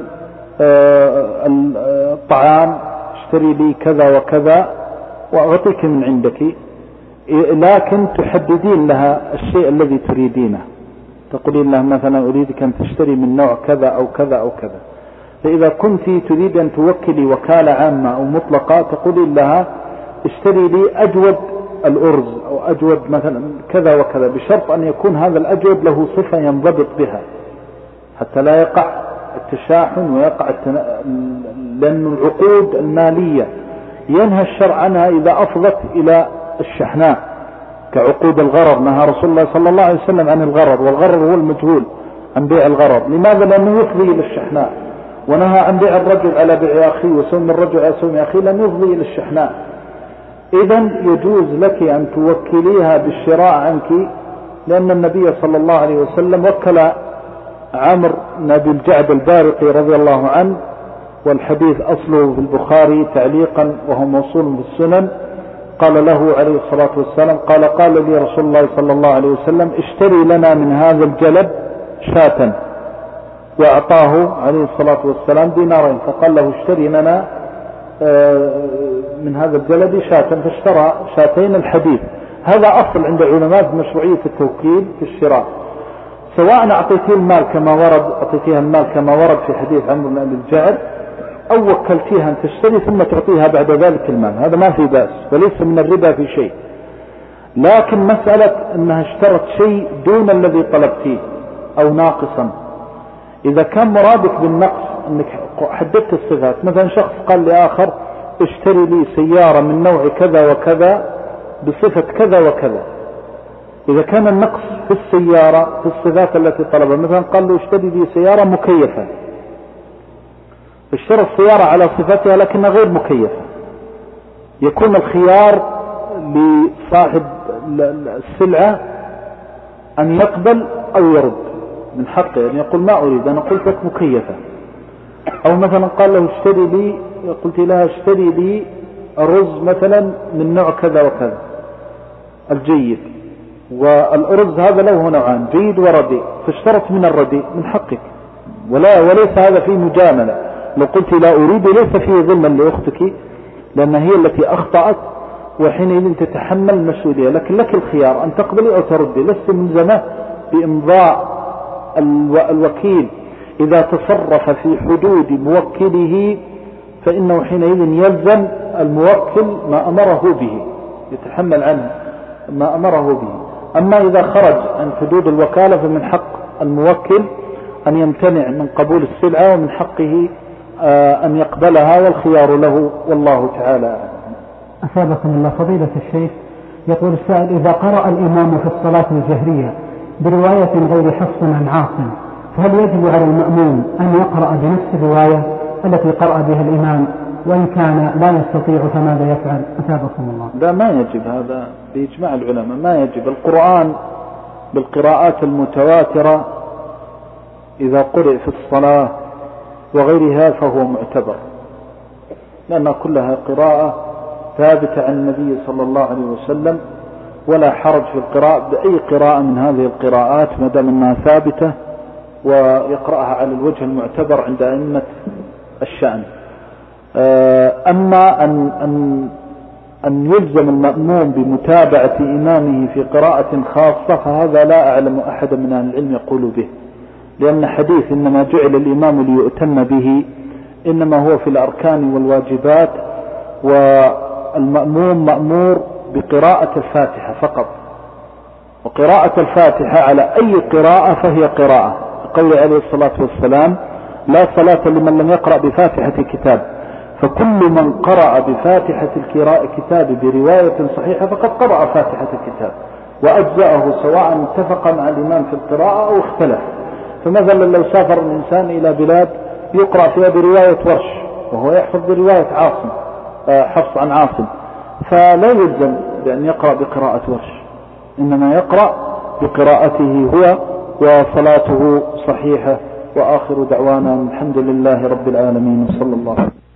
الطعام، اشتري لي كذا وكذا وأعطيك من عندك، لكن تحددين لها الشيء الذي تريدينه، تقولين لها مثلا أريدك أن تشتري من نوع كذا أو كذا أو كذا. فإذا كنت تريد أن توكلي وكالة عامة أو مطلقة تقولين لها اشتري لي أجود الأرز أو أجود مثلا كذا وكذا، بشرط أن يكون هذا الأجود له صفة ينضبط بها حتى لا يقع التشاحن ويقع لأن العقود المالية ينهى الشرع عنها إذا أفضت إلى الشحناء، كعقود الغرر. نهى رسول الله صلى الله عليه وسلم عن الغرر، والغرر هو المجهول عن بيع الغرر. لماذا؟ لأنه يفضي إلى الشحناء. ونهى عن بيع الرجل على بيع أخيه وسوم الرجل على سوم أخيه، لأنه يفضي إلى الشحناء. إذن يجوز لك أن توكليها بالشراء عنك، لأن النبي صلى الله عليه وسلم وكل عمرو بن أبي الجعد البارقي رضي الله عنه، والحديث أصله في البخاري تعليقا وهو موصول في السنن، قال له عليه الصلاة والسلام قال لي رسول الله صلى الله عليه وسلم اشتري لنا من هذا الجلب شاة، وأعطاه عليه الصلاة والسلام دينارين، فقال له اشتري لنا من هذا الجلب شاة، فاشترى شاتين. الحديث هذا أصل عند علماء مشروعية التوكيل في الشراء، سواء أعطيتها المال كما ورد في حديث عمرو بن أبي الجعد، أو وكلتيها أن تشتري ثم تعطيها بعد ذلك المال، هذا ما في بأس وليس من الربا في شيء. لكن مسألة أنها اشترت شيء دون الذي طلبتيه أو ناقصا، إذا كان مرادك بالنقص أنك حددت الصفات، مثلا شخص قال لآخر اشتري لي سيارة من نوع كذا وكذا بصفة كذا وكذا، إذا كان النقص في السيارة في الصفات التي طلبها، مثلا قال له اشتري لي سيارة مكيفة، اشترى السيارة على صفتها لكنها غير مكيفة، يكون الخيار لصاحب السلعة أن يقبل أو يرد، من حقه أن يقول ما أريد، أنا قلت لك مكيفة. أو مثلا قال له اشتري لي، قلت لها اشتري لي الرز مثلا من نوع كذا وكذا الجيد، والأرز هذا له نوعان جيد ورديء، فاشترت من الرديء، من حقك، وليس هذا فيه مجاملة. لو قلت لا أريد ليس فيه ظلما لأختك، لأن هي التي أخطأت، وحينئذ تتحمل المسؤولية، لكن لك الخيار أن تقبلي أو تردي، لست ملزمة بإمضاء الوكيل. إذا تصرف في حدود موكله فإنه حينئذ يلزم الموكل ما أمره به، يتحمل عنه ما أمره به. أما إذا خرج عن حدود الوكالة فمن حق الموكل أن يمتنع من قبول السلعة، ومن حقه أن يقبلها، والخيار له، والله تعالى. أثابكم الله. فضيلة الشيخ، يقول السائل إذا قرأ الإمام في الصلاة الجهرية برواية غير حفص عن عاصم، فهل يجب على المأموم أن يقرأ بنفس الرواية التي قرأ بها الإمام، وإن كان لا يستطيع فماذا يفعل؟ أثابكم الله. لا، ما يجب، هذا بإجماع العلماء ما يجب. القرآن بالقراءات المتواترة إذا قرئ في الصلاة وغيرها فهو معتبر، لأن كلها قراءة ثابتة عن النبي صلى الله عليه وسلم، ولا حرج في القراءة بأي قراءة من هذه القراءات ما دام أنها ثابتة ويقرأها على الوجه المعتبر عند أئمة الشأن. أما أن يلزم المأموم بمتابعة إمامه في قراءة خاصة فهذا لا أعلم أحد من أهل العلم يقول به، لأن حديث إنما جعل الإمام ليؤتم به إنما هو في الأركان والواجبات، والمأموم مأمور بقراءة الفاتحة فقط، وقراءة الفاتحة على أي قراءة فهي قراءة، قول عليه الصلاة والسلام: لا صلاة لمن لم يقرأ بفاتحة الكتاب. فكل من قرأ بفاتحة الكتاب برواية صحيحة فقد قرأ فاتحة الكتاب وأجزأه، سواء اتفق مع الإمام في القراءة أو اختلف. فمثلا لو سافر الإنسان إلى بلاد يقرأ فيها برواية ورش وهو يحفظ برواية حفص عن عاصم، فلا يلزم بأن يقرأ بقراءة ورش، إنما يقرأ بقراءته هو وصلاته صحيحة. وآخر دعوانا الحمد لله رب العالمين، صلى الله عليه وسلم.